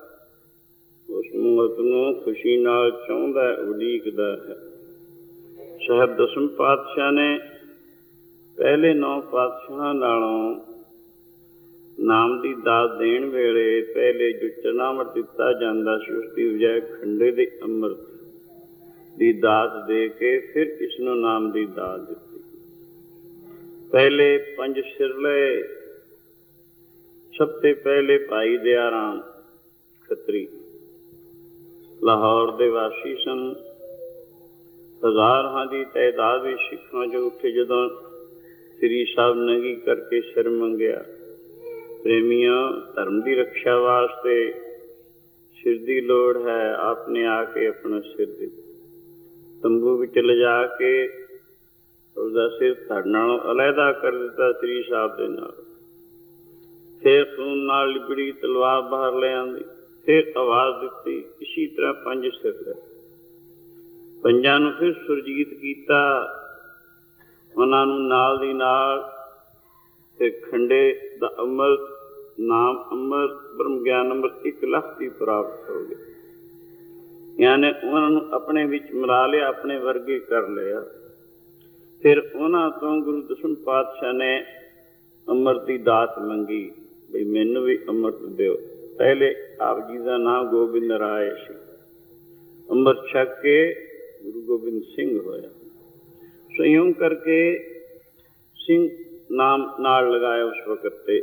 ਉਸ ਮੌਤ ਨੂੰ ਖੁਸ਼ੀ ਨਾਲ ਚਾਹੁੰਦਾ, ਉਡੀਕਦਾ ਹੈ। ਸਾਹਿਬ ਦਸਮ ਪਾਤਸ਼ਾਹ ਨੇ ਪਹਿਲੇ 9 ਪਾਤਸ਼ਾਹਾਂ ਨਾਲੋਂ ਨਾਮ ਦੀ ਦਾਤ ਦੇਣ ਵੇਲੇ ਪਹਿਲੇ ਜੋ ਚਰਨਾਮ੍ਰਿਤ ਦਿੱਤਾ ਜਾਂਦਾ ਸੀ, ਉਸ ਦੀ ਬਜਾਏ ਖੰਡੇ ਦੇ ਅੰਮ੍ਰਿਤ ਦੀ ਦਾਤ ਦੇ ਕੇ ਫਿਰ ਇਸ ਨੂੰ ਨਾਮ ਦੀ ਦਾਤ ਦਿੱਤੀ। ਪਹਿਲੇ 5 ਸਿਰਲੇ, ਸਭ ਤੋਂ ਪਹਿਲੇ ਭਾਈ ਦਇਆ ਰਾਮ ਖੱਤਰੀ ਲਾਹੌਰ ਦੇ ਵਾਸੀ ਸਨ। ਹਜ਼ਾਰਾਂ ਦੀ ਤਾਦਾਦ ਵਿੱਚ ਸਿੱਖਾਂ ਜੋ ਉੱਠੇ ਜਦੋਂ ਸ੍ਰੀ ਸਾਹਿਬ ਨੰਗੀ ਕਰਕੇ ਸਿਰ ਮੰਗਿਆ। ਪ੍ਰੇਮੀਆਂ, ਧਰਮ ਦੀ ਰੱਖਿਆ ਵਾਸਤੇ ਸਿਰ ਦੀ ਲੋੜ ਹੈ। ਆਪ ਨੇ ਆ ਕੇ ਆਪਣਾ ਸਿਰ ਦਿੱਤਾ, ਤੰਬੂ ਵਿੱਚ ਲਿਜਾ ਕੇ ਉਸਦਾ ਸਿਰ ਧੜ ਨਾਲੋਂ ਅਲੱਗਾ ਕਰ ਦਿੱਤਾ ਸ੍ਰੀ ਸਾਹਿਬ ਦੇ ਨਾਲ। ਫਿਰ ਖੂਨ ਨਾਲ ਲਿਬੜੀ ਤਲਵਾਰ ਬਾਹਰ ਲੈ ਆਂਦੀ, ਫਿਰ ਆਵਾਜ਼ ਦਿੱਤੀ। ਇਸੀ ਤਰ੍ਹਾਂ 5 ਸਿਰ, ਪੰਜਾਂ ਨੂੰ ਫਿਰ ਸੁਰਜੀਤ ਕੀਤਾ। ਉਹਨਾਂ ਨੂੰ ਨਾਲ ਦੀ ਨਾਲ ਤੇ ਖੰਡੇ ਦਾ ਅੰਮ੍ਰਿਤ, ਨਾਮ ਅੰਮ੍ਰਿਤ, ਬ੍ਰਹਮ ਗਿਆਨ ਅੰਮ੍ਰਿਤ 1 ਲੱਖ ਦੀ ਪ੍ਰਾਪਤ ਹੋ ਗਈ। ਯਾਨੀ ਉਹਨਾਂ ਨੂੰ ਆਪਣੇ ਵਿੱਚ ਮਿਲਾ ਲਿਆ, ਆਪਣੇ ਵਰਗੇ ਕਰ ਲਿਆ। ਫਿਰ ਉਹਨਾਂ ਤੋਂ ਗੁਰੂ ਦਸਮ ਪਾਤਸ਼ਾਹ ਨੇ ਅੰਮ੍ਰਿਤ ਦੀ ਦਾਤ ਮੰਗੀ, ਬਈ ਮੈਨੂੰ ਵੀ ਅੰਮ੍ਰਿਤ ਦਿਓ। ਪਹਿਲੇ ਆਪ ਜੀ ਦਾ ਨਾਮ ਗੋਬਿੰਦ ਰਾਏ ਸੀ। ਅੰਮ੍ਰਿਤ ਛਕ ਕੇ ਗੁਰੂ ਗੋਬਿੰਦ ਸਿੰਘ ਹੋਇਆ। ਸੰਯੋਗ ਕਰਕੇ ਸਿੰਘ ਨਾਮ ਨਾਲ ਲਗਾਇਆ ਉਸ ਵਕਤ ਤੇ।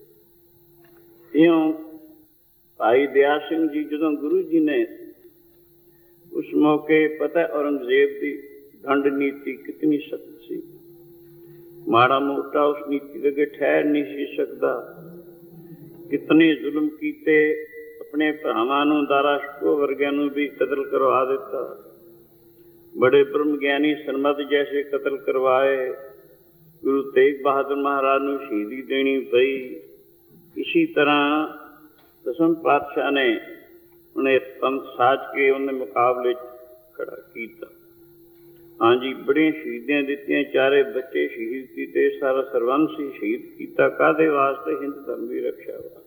ਇਉਂ ਭਾਈ ਦਇਆ ਸਿੰਘ ਜੀ, ਜਦੋਂ ਗੁਰੂ ਜੀ ਨੇ ਉਸ ਮੌਕੇ ਪਤਾ ਔਰੰਗਜ਼ੇਬ ਦੀ ਦੰਡ ਨੀਤੀ ਕਿਤਨੀ ਸਖਤ ਸੀ, ਮਾੜਾ ਮੋਟਾ ਉਸ ਨੀਤੀ ਦੇ ਅੱਗੇ ਠਹਿਰ ਨਹੀਂ ਸੀ ਸਕਦਾ। ਕਿਤਨੇ ਜ਼ੁਲਮ ਕੀਤੇ, ਆਪਣੇ ਭਰਾਵਾਂ ਨੂੰ, ਦਾਰਾ ਸ਼ਿਕੋ ਵਰਗਿਆਂ ਨੂੰ ਵੀ ਕਤਲ ਕਰਵਾ ਦਿੱਤਾ। ਬੜੇ ਬ੍ਰਹਮ ਗਿਆਨੀ ਸਰਮਦ ਜੈਸੇ ਕਤਲ ਕਰਵਾਏ। ਗੁਰੂ ਤੇਗ ਬਹਾਦਰ ਮਹਾਰਾਜ ਨੂੰ ਸ਼ਹੀਦੀ ਦੇਣੀ ਪਈ। ਇਸੀ ਤਰ੍ਹਾਂ ਦਸਮ ਪਾਤਸ਼ਾਹ ਨੇ ਉਹਨੇ ਪੰਥ ਸਾਜ ਕੇ ਉਹਨੇ ਮੁਕਾਬਲੇ 'ਚ ਖੜਾ ਕੀਤਾ। ਹਾਂਜੀ, ਬੜੀਆਂ ਸ਼ਹੀਦੀਆਂ ਦਿੱਤੀਆਂ, 4 ਬੱਚੇ ਸ਼ਹੀਦ ਕੀਤੇ, ਸਾਰਾ ਸਰਬੰਸ ਹੀ ਸ਼ਹੀਦ ਕੀਤਾ। ਕਾਹਦੇ ਵਾਸਤੇ? ਹਿੰਦ ਧਰਮ ਦੀ ਰੱਖਿਆ ਵਾਸਤੇ।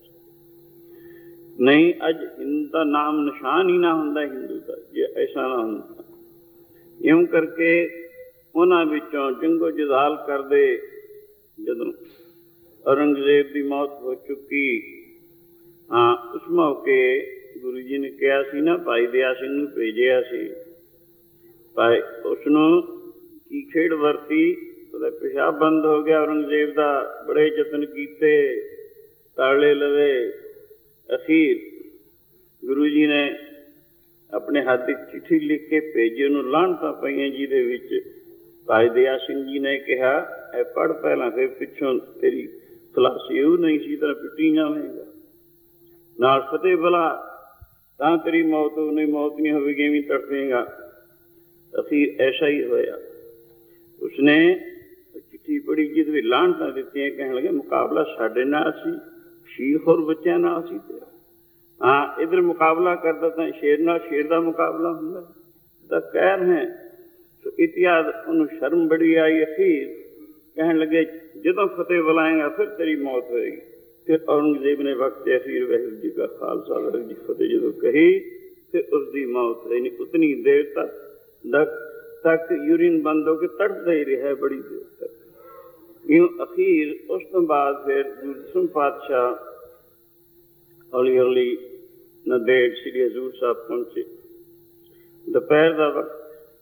ਨਹੀਂ, ਅੱਜ ਹਿੰਦ ਦਾ ਨਾਮ ਨਿਸ਼ਾਨ ਹੀ ਨਾ ਹੁੰਦਾ ਹਿੰਦੂ ਦਾ, ਜੇ ਐਸਾ ਨਾ ਹੁੰਦਾ। ਇਉਂ ਕਰਕੇ ਉਹਨਾਂ ਵਿੱਚੋਂ ਜੰਗੋ ਜਦਾਲ ਕਰਦੇ ਜਦੋਂ ਔਰੰਗਜ਼ੇਬ ਦੀ ਮੌਤ ਹੋ ਚੁੱਕੀ, ਹਾਂ, ਉਸ ਮੌਕੇ ਗੁਰੂ ਜੀ ਨੇ ਕਿਹਾ ਸੀ ਨਾ, ਭਾਈ ਦਇਆ ਸਿੰਘ ਨੂੰ ਭੇਜਿਆ ਸੀ। ਭਾਈ ਉਸਨੂੰ ਕੀ ਖੇਡ ਵਰਤੀ, ਉਹਦਾ ਪਿਸ਼ਾਬ ਬੰਦ ਹੋ ਗਿਆ ਔਰੰਗਜ਼ੇਬ ਦਾ। ਬੜੇ ਯਤਨ ਕੀਤੇ, ਤਾਲੇ ਲਵੇ। ਅਖੀਰ ਗੁਰੂ ਜੀ ਨੇ ਆਪਣੇ ਹੱਥ ਦੀ ਚਿੱਠੀ ਲਿਖ ਕੇ ਭੇਜੀ, ਉਹਨੂੰ ਲਾਹਣਤਾਂ ਪਈਆਂ, ਜਿਹਦੇ ਵਿੱਚ ਭਾਈ ਦਇਆ ਸਿੰਘ ਜੀ ਨੇ ਕਿਹਾ, ਇਹ ਪੜ੍ਹ ਪਹਿਲਾਂ, ਫਿਰ ਪਿੱਛੋਂ ਤੇਰੀ ਖਲਾਸੀ ਉਹ ਨਹੀਂ ਸੀ ਤਰ੍ਹਾਂ ਪਿੱਟੀ ਜਾਵੇਗਾ, ਨਾਲ ਫਤਿਹ ਬਲਾ, ਤਾਂ ਤੇਰੀ ਮੌਤ ਨਹੀਂ, ਮੌਤ ਨਹੀਂ ਹੋਵੇਗੀ, ਐਵੇਂ ਤੜਪੇਗਾ। ਅਖੀਰ ਐਸਾ ਹੀ ਹੋਇਆ। ਉਸਨੇ ਚਿੱਠੀ ਪੜ੍ਹੀ, ਜਿਹਦੇ ਵਿੱਚ ਲਾਹਣਤਾਂ ਦਿੱਤੀਆਂ, ਕਹਿਣ ਲੱਗੇ ਮੁਕਾਬਲਾ ਸਾਡੇ ਨਾਲ ਸੀ, 6 ਹੋਰ ਬੱਚਿਆਂ ਨਾਲ ਸੀ ਤੇਰਾ। ਹਾਂ, ਇੱਧਰ ਮੁਕਾਬਲਾ ਕਰਦਾ ਤਾਂ ਸ਼ੇਰ ਨਾਲ ਸ਼ੇਰ ਦਾ ਮੁਕਾਬਲਾ ਹੁੰਦਾ, ਤਾਂ ਕਹਿਰ ਹੈ। ਸੋ ਇਤਿਹਾਸ ਉਹਨੂੰ ਸ਼ਰਮ ਬੜੀ ਆਈ। ਅਖੀਰ ਕਹਿਣ ਲੱਗੇ ਜਦੋਂ ਫਤਿਹ ਬੁਲਾਏਗਾ ਫਿਰ ਤੇਰੀ ਮੌਤ ਹੋਏਗੀ। ਫਿਰ ਔਰੰਗਜ਼ੇਬ ਨੇ ਵਕਤ ਅਖੀਰ ਵਾਹਿਗੁਰੂ ਜੀ ਕਾ ਖਾਲਸਾ ਵਾਹਿਗੁਰੂ ਜੀ ਫਤਿਹ ਜਦੋਂ ਕਹੀ, ਫਿਰ ਉਸਦੀ ਮੌਤ ਹੋਈ। ਨਹੀਂ, ਉਤਨੀ ਦੇਰ ਤੱਕ ਯੂਰੀਨ ਬੰਦ ਹੋ ਕੇ ਤੜਪਦਾ ਹੀ ਰਿਹਾ, ਬੜੀ ਦੇਰ ਤੱਕ। ਇਉਂ ਅਖੀਰ ਉਸ ਤੋਂ ਬਾਅਦ ਫਿਰ ਗੁਰੂ ਦਸਮ ਪਾਤਸ਼ਾਹ ਹੌਲੀ ਹੌਲੀ ਨੰਦੇੜ ਸ੍ਰੀ ਹਜ਼ੂਰ ਸਾਹਿਬ ਪਹੁੰਚੇ। ਦੁਪਹਿਰ ਦਾ ਵਕਤ,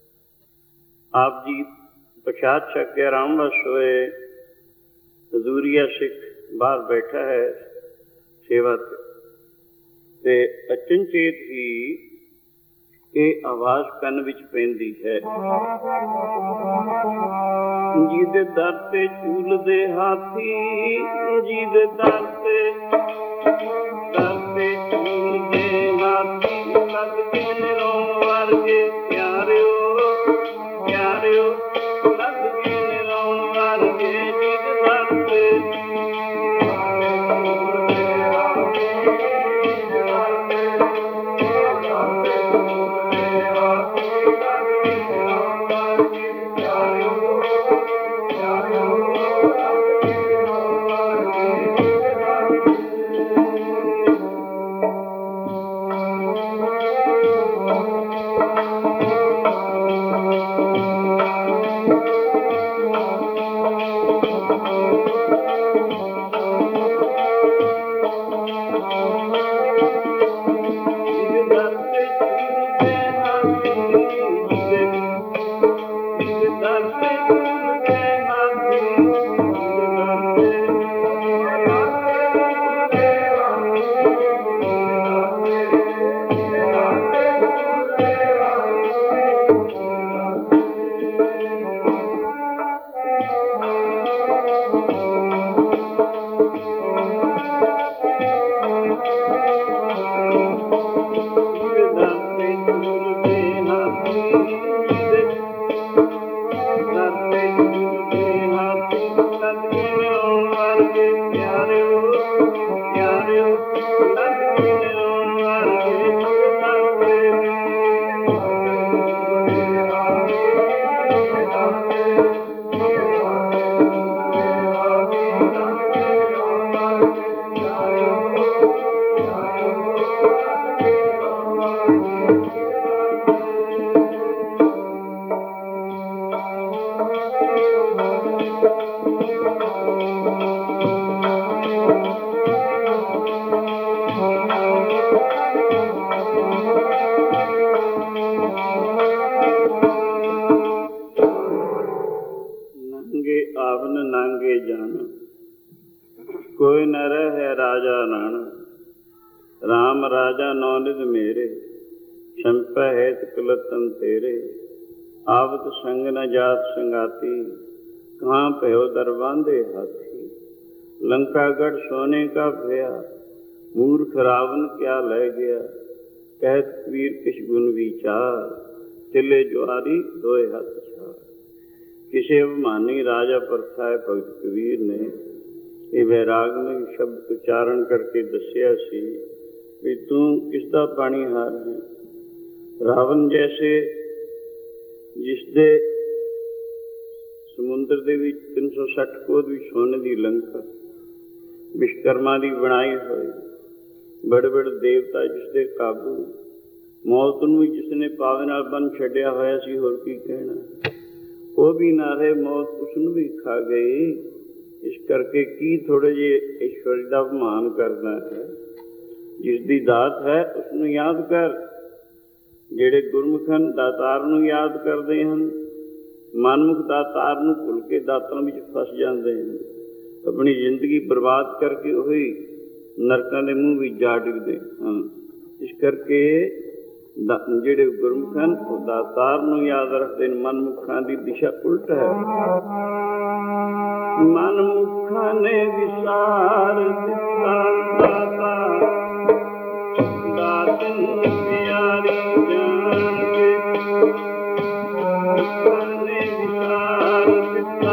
ਆਪ ਜੀ ਪ੍ਰਸ਼ਾਦ ਛਕ ਕੇ ਆਰਾਮ ਵਸ ਹੋਏ। ਹਜ਼ੂਰੀਆ ਸਿੱਖ ਬਾਹਰ ਬੈਠਾ ਹੈ ਸੇਵਾ ਤੇ ਅਚਨਚੇਤ ਹੀ ਇਹ ਆਵਾਜ਼ ਕੰਨ ਵਿੱਚ ਪੈਂਦੀ ਹੈ, ਜਿਹਦੇ ਦਰ ਤੇ ਝੂਲਦੇ ਹਾਥੀ, ਜਿਹਦੇ ਦਰ ਤੇ ਝੂਲਦੇ ਹਾਥੀ, ਲੱਗਦੇ ਨੇ ਰੋਣ ਵਰਗੇ ਪਿਆਰਿਓ, ਪਿਆਰਿਓ, ਲੱਗਦੇ ਨੇ ਰੋਣ ਵਰਗੇ, ਜਿਹਦੇ ਦਰ ਤੇ ਕੋਈ ਨ ਰਹਿ ਰਾਜਾ ਨਾਨ, ਰਾਮ ਰਾਜਾ ਨੌ ਨਿਧ ਮੇਰੇ, ਸੰਪੈ ਹੇਤ ਕੁਲਤਨ ਤੇਰੇ, ਆਵਤ ਸੰਗ ਨ ਜਾਤ ਸੰਗਾਤੀ, ਕਹਾਂ ਭਇਓ ਦਰਬਾਂਦੇ ਹਾਥੀ, लंका गढ़ सोने का भया, मूर्ख रावण क्या ले गया, कहत कबीर किस गुण विचार, तिले ज्वारी दोए हथ छार। किसे अभिमानी राजा परसाए भगत कबीर ने ये वैरागमय शब्द उच्चारण करके दसिया सी भी तू किसदा पाणीहार है। रावण जैसे जिसदे समुद्र दे विच 360 कोद भी सोने की लंका विश्वकर्मा की बनाई हुई, बड़े बड़े देवता जिसके काबू, मौत नूं जिसने पावे नाल बन छड्डिया होया सी, होर की कहना, वो भी ना रहे, मौत उसनूं भी खा गई। इस करके की थोड़े जे ईश्वर का अपमान करना है। जिसकी दात है उसनूं याद कर। जिहड़े गुरमुख हन दातार नूं याद करते हैं, मनमुख दातार नूं भुल के दातां विच फस जाते हैं, अपनी जिंदगी बर्बाद करके वही नरकां दे मूँह भी जा डिगदे हैं। इस करके जिहड़े गुरमुख हन वो दातार नूं याद रखते हैं। मनमुखां दी दिशा उल्ट है। मनमुखां ने विसार दिता दाता, दातन प्यारी जान के, मुखां ने विसार दिता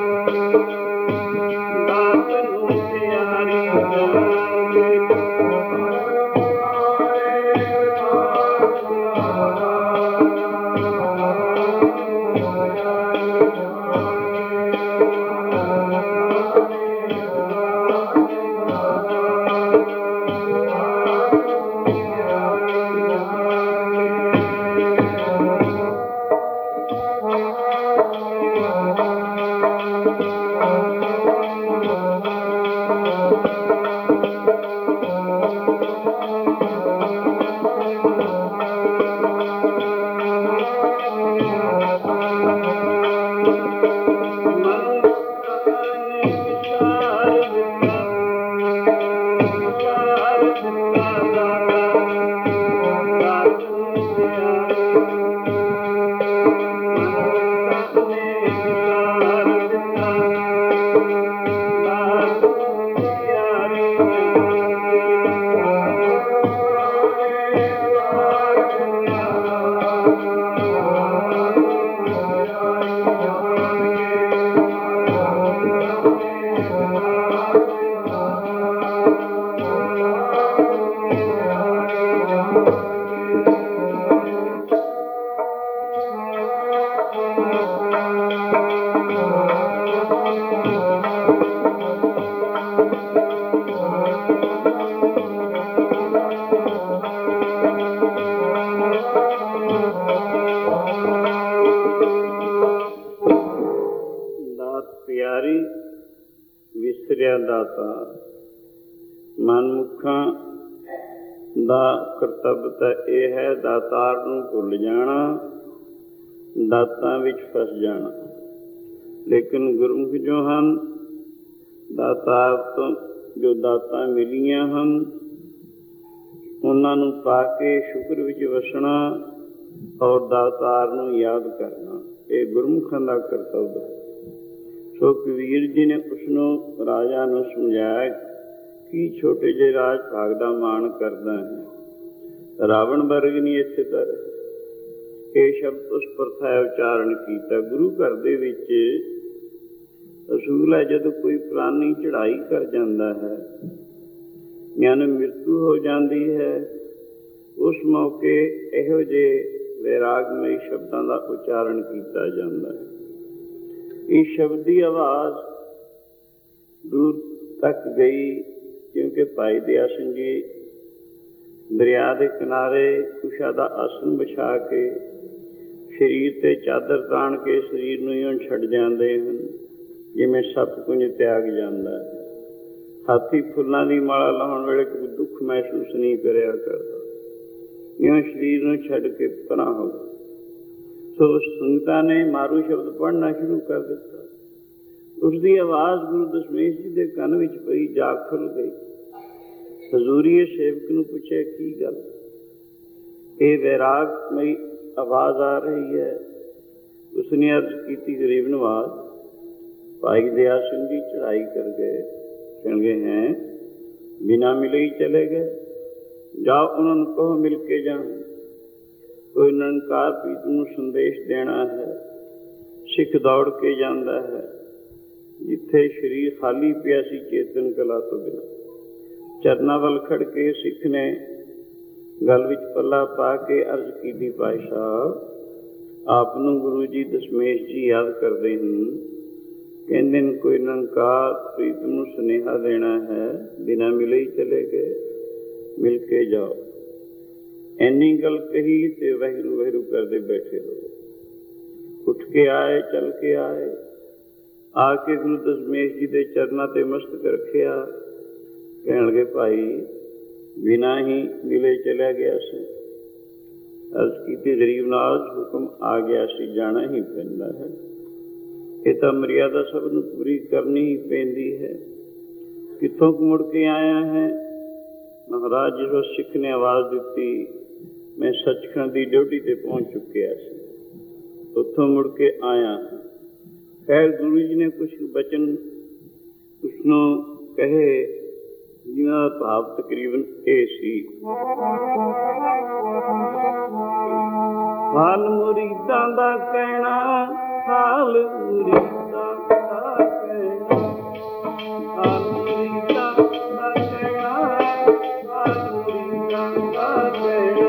मनमुखां दा करतब तां यह है दातार नूं भुल जाना, दातां विच फस जाना। लेकिन गुरमुख जो हन दातार तो जो दातां मिलियां हन उन्हां नूं पा के शुक्र विच वसना और दातार नूं याद करना, ये गुरमुखां दा करतब है। सो कबीर जी ने उसनों राजा नूं समझाया ਕੀ ਛੋਟੇ ਜਿਹੇ ਰਾਜ ਭਾਗ ਦਾ ਮਾਣ ਕਰਦਾ ਹੈ। ਰਾਵਣ ਵਰਗ ਨਹੀਂ ਇੱਥੇ ਤਰ ਇਹ ਸ਼ਬਦ ਉਸ ਪ੍ਰਥਾ ਉਚਾਰਨ ਕੀਤਾ। ਗੁਰੂ ਘਰ ਦੇ ਵਿੱਚ ਅਸੂਲ ਹੈ, ਜਦੋਂ ਕੋਈ ਪ੍ਰਾਣੀ ਚੜ੍ਹਾਈ ਕਰ ਜਾਂਦਾ ਹੈ ਯਾਨੀ ਮ੍ਰਿਤੂ ਹੋ ਜਾਂਦੀ ਹੈ, ਉਸ ਮੌਕੇ ਇਹੋ ਜਿਹੇ ਵੈਰਾਗਮਈ ਸ਼ਬਦਾਂ ਦਾ ਉਚਾਰਨ ਕੀਤਾ ਜਾਂਦਾ ਹੈ। ਇਹ ਸ਼ਬਦ ਦੀ ਆਵਾਜ਼ ਦੂਰ ਤੱਕ ਗਈ, ਕਿਉਂਕਿ ਭਾਈ ਦਇਆ ਸਿੰਘ ਜੀ ਦਰਿਆ ਦੇ ਕਿਨਾਰੇ ਕੁਸ਼ਾ ਦਾ ਆਸਣ ਵਿਛਾ ਕੇ ਸਰੀਰ 'ਤੇ ਚਾਦਰ ਤਾਣ ਕੇ ਸਰੀਰ ਨੂੰ ਇਉਂ ਛੱਡ ਜਾਂਦੇ ਹਨ ਜਿਵੇਂ ਸਭ ਕੁਝ ਤਿਆਗ ਜਾਂਦਾ ਹੈ। ਹਾਥੀ ਫੁੱਲਾਂ ਦੀ ਮਾਲਾ ਲਾਉਣ ਵੇਲੇ ਕੋਈ ਦੁੱਖ ਮਹਿਸੂਸ ਨਹੀਂ ਕਰਿਆ ਕਰਦਾ, ਇਉਂ ਸਰੀਰ ਨੂੰ ਛੱਡ ਕੇ ਪਰਾਂ ਹੋ। ਸੋ ਸੰਗਤਾਂ ਨੇ ਮਾਰੂ ਸ਼ਬਦ ਪੜ੍ਹਨਾ ਸ਼ੁਰੂ ਕਰ ਦਿੱਤਾ। ਉਸਦੀ ਆਵਾਜ਼ ਗੁਰੂ ਦਸ਼ਮੇਸ਼ ਜੀ ਦੇ ਕੰਨ ਵਿੱਚ ਪਈ, ਜਾਗ ਖੁੱਲ੍ਹ ਗਈ। ਹਜ਼ੂਰੀਏ ਸੇਵਕ ਨੂੰ ਪੁੱਛਿਆ, ਕੀ ਗੱਲ? ਇਹ ਵੈਰਾਗਮਈ ਆਵਾਜ਼ ਆ ਰਹੀ ਹੈ। ਉਸਨੇ ਅਰਜ਼ ਕੀਤੀ, ਗਰੀਬ ਨਵਾਜ਼, ਭਾਈ ਦਇਆ ਸਿੰਘ ਜੀ ਚੜ੍ਹਾਈ ਕਰ ਗਏ। ਕਹਿੰਦੇ ਹੈ, ਬਿਨਾਂ ਮਿਲੇ ਹੀ ਚਲੇ ਗਏ। ਜਾਓ ਉਹਨਾਂ ਨੂੰ ਕਹੋ ਮਿਲ ਕੇ ਜਾਣ। ਕੋਈ ਨਿਰੰਕਾਰ ਪ੍ਰੀਤ ਨੂੰ ਸੰਦੇਸ਼ ਦੇਣਾ ਹੈ। ਸਿੱਖ ਦੌੜ ਕੇ ਜਾਂਦਾ ਹੈ ਜਿੱਥੇ ਸਰੀਰ ਖਾਲੀ ਪਿਆ ਸੀ ਚੇਤਨ ਕਲਾ ਤੋਂ ਬਿਨਾਂ। ਚਰਨਾਂ ਵੱਲ ਖੜ ਕੇ ਸਿੱਖ ਨੇ ਗਲ ਵਿੱਚ ਪੱਲਾ ਪਾ ਕੇ ਅਰਜ਼ ਕੀਤੀ, ਭਾਈ ਸਾਹਿਬ, ਆਪ ਨੂੰ ਗੁਰੂ ਜੀ ਦਸ਼ਮੇਸ਼ ਜੀ ਯਾਦ ਕਰਦੇ ਹਨ। ਕਹਿੰਦੇ ਨੇ ਕੋਈ ਨਿਰੰਕਾਰ ਪ੍ਰੀਤ ਨੂੰ ਸੁਨੇਹਾ ਦੇਣਾ ਹੈ, ਬਿਨਾਂ ਮਿਲੇ ਹੀ ਚਲੇ ਗਏ, ਮਿਲ ਕੇ ਜਾਓ। ਇੰਨੀ ਗੱਲ ਕਹੀ ਤੇ ਵਾਹਿਗੁਰੂ ਵਾਹਿਗੁਰੂ ਕਰਦੇ ਬੈਠੇ ਹੋ। ਉੱਠ ਕੇ ਆਏ, ਚੱਲ ਕੇ ਆਏ, ਆ ਕੇ ਗੁਰੂ ਦਸ਼ਮੇਸ਼ ਜੀ ਦੇ ਚਰਨਾਂ 'ਤੇ ਮਸਤਕ ਰੱਖਿਆ। ਕਹਿਣ ਲੱਗੇ, ਭਾਈ ਬਿਨਾਂ ਹੀ ਮਿਲੇ ਚਲਿਆ ਗਿਆ ਸੀ। ਅਰਜ਼ ਕੀਤੀ, ਗਰੀਬ ਨਵਾਜ਼, ਹੁਕਮ ਆ ਗਿਆ ਸੀ, ਜਾਣਾ ਹੀ ਪੈਂਦਾ ਹੈ। ਇਹ ਤਾਂ ਮਰਿਆਦਾ ਸਭ ਨੂੰ ਪੂਰੀ ਕਰਨੀ ਹੀ ਪੈਂਦੀ ਹੈ। ਕਿੱਥੋਂ ਮੁੜ ਕੇ ਆਇਆ ਹੈ? ਮਹਾਰਾਜ ਜਦੋਂ ਸਿੱਖ ਨੇ ਆਵਾਜ਼ ਦਿੱਤੀ, ਮੈਂ ਸੱਚਖੰਡ ਦੀ ਡਿਊਟੀ 'ਤੇ ਪਹੁੰਚ ਚੁੱਕਿਆ ਸੀ, ਉੱਥੋਂ ਮੁੜ ਕੇ ਆਇਆ। ਖੈਰ ਗੁਰੂ ਜੀ ਨੇ ਕੁਛ ਬਚਨ ਉਸਨੂੰ ਕਹੇ, ਜਿਹਨਾਂ ਦਾ ਭਾਵ ਤਕਰੀਬਨ ਇਹ ਸੀ, ਹਾਲ ਮੁਰੀਦਾਂ ਦਾ ਕਹਿਣਾ, ਹਾਲ ਮੁਰੀਦਾਂ ਦਾ ਕਹਿਣਾ, ਹਾਲ ਮੁਰੀਦਾਂ ਦਾ ਕਹਿਣਾ, ਹਾਲ ਮੁਰੀਦਾਂ ਦਾ ਕਹਿਣਾ।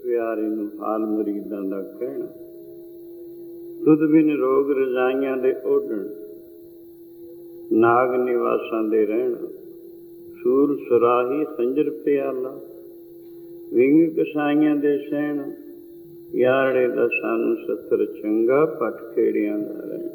ਪਿਆਰੇ ਨੂੰ ਹਾਲ ਮਰੀਦਾਂ ਦਾ ਕਹਿਣਾ। ਤੁਧ ਬਿਨ ਰੋਗ ਰਜਾਈਆਂ ਦੇ ਓਢਣ, ਨਾਗ ਨਿਵਾਸਾਂ ਦੇ ਰਹਿਣਾ। ਸੂਰ ਸੁਰਾਹੀ ਖੰਜਰ ਪਿਆਲਾ, ਵਿੰਗ ਕਸਾਈਆਂ ਦੇ ਸਹਿਣਾ। ਯਾਰੜੇ ਦਾ ਸਾਨੂੰ ਸੱਤਰ ਚੰਗਾ, ਪੱਟ ਖੇੜਿਆਂ ਦਾ ਰਹਿਣਾ।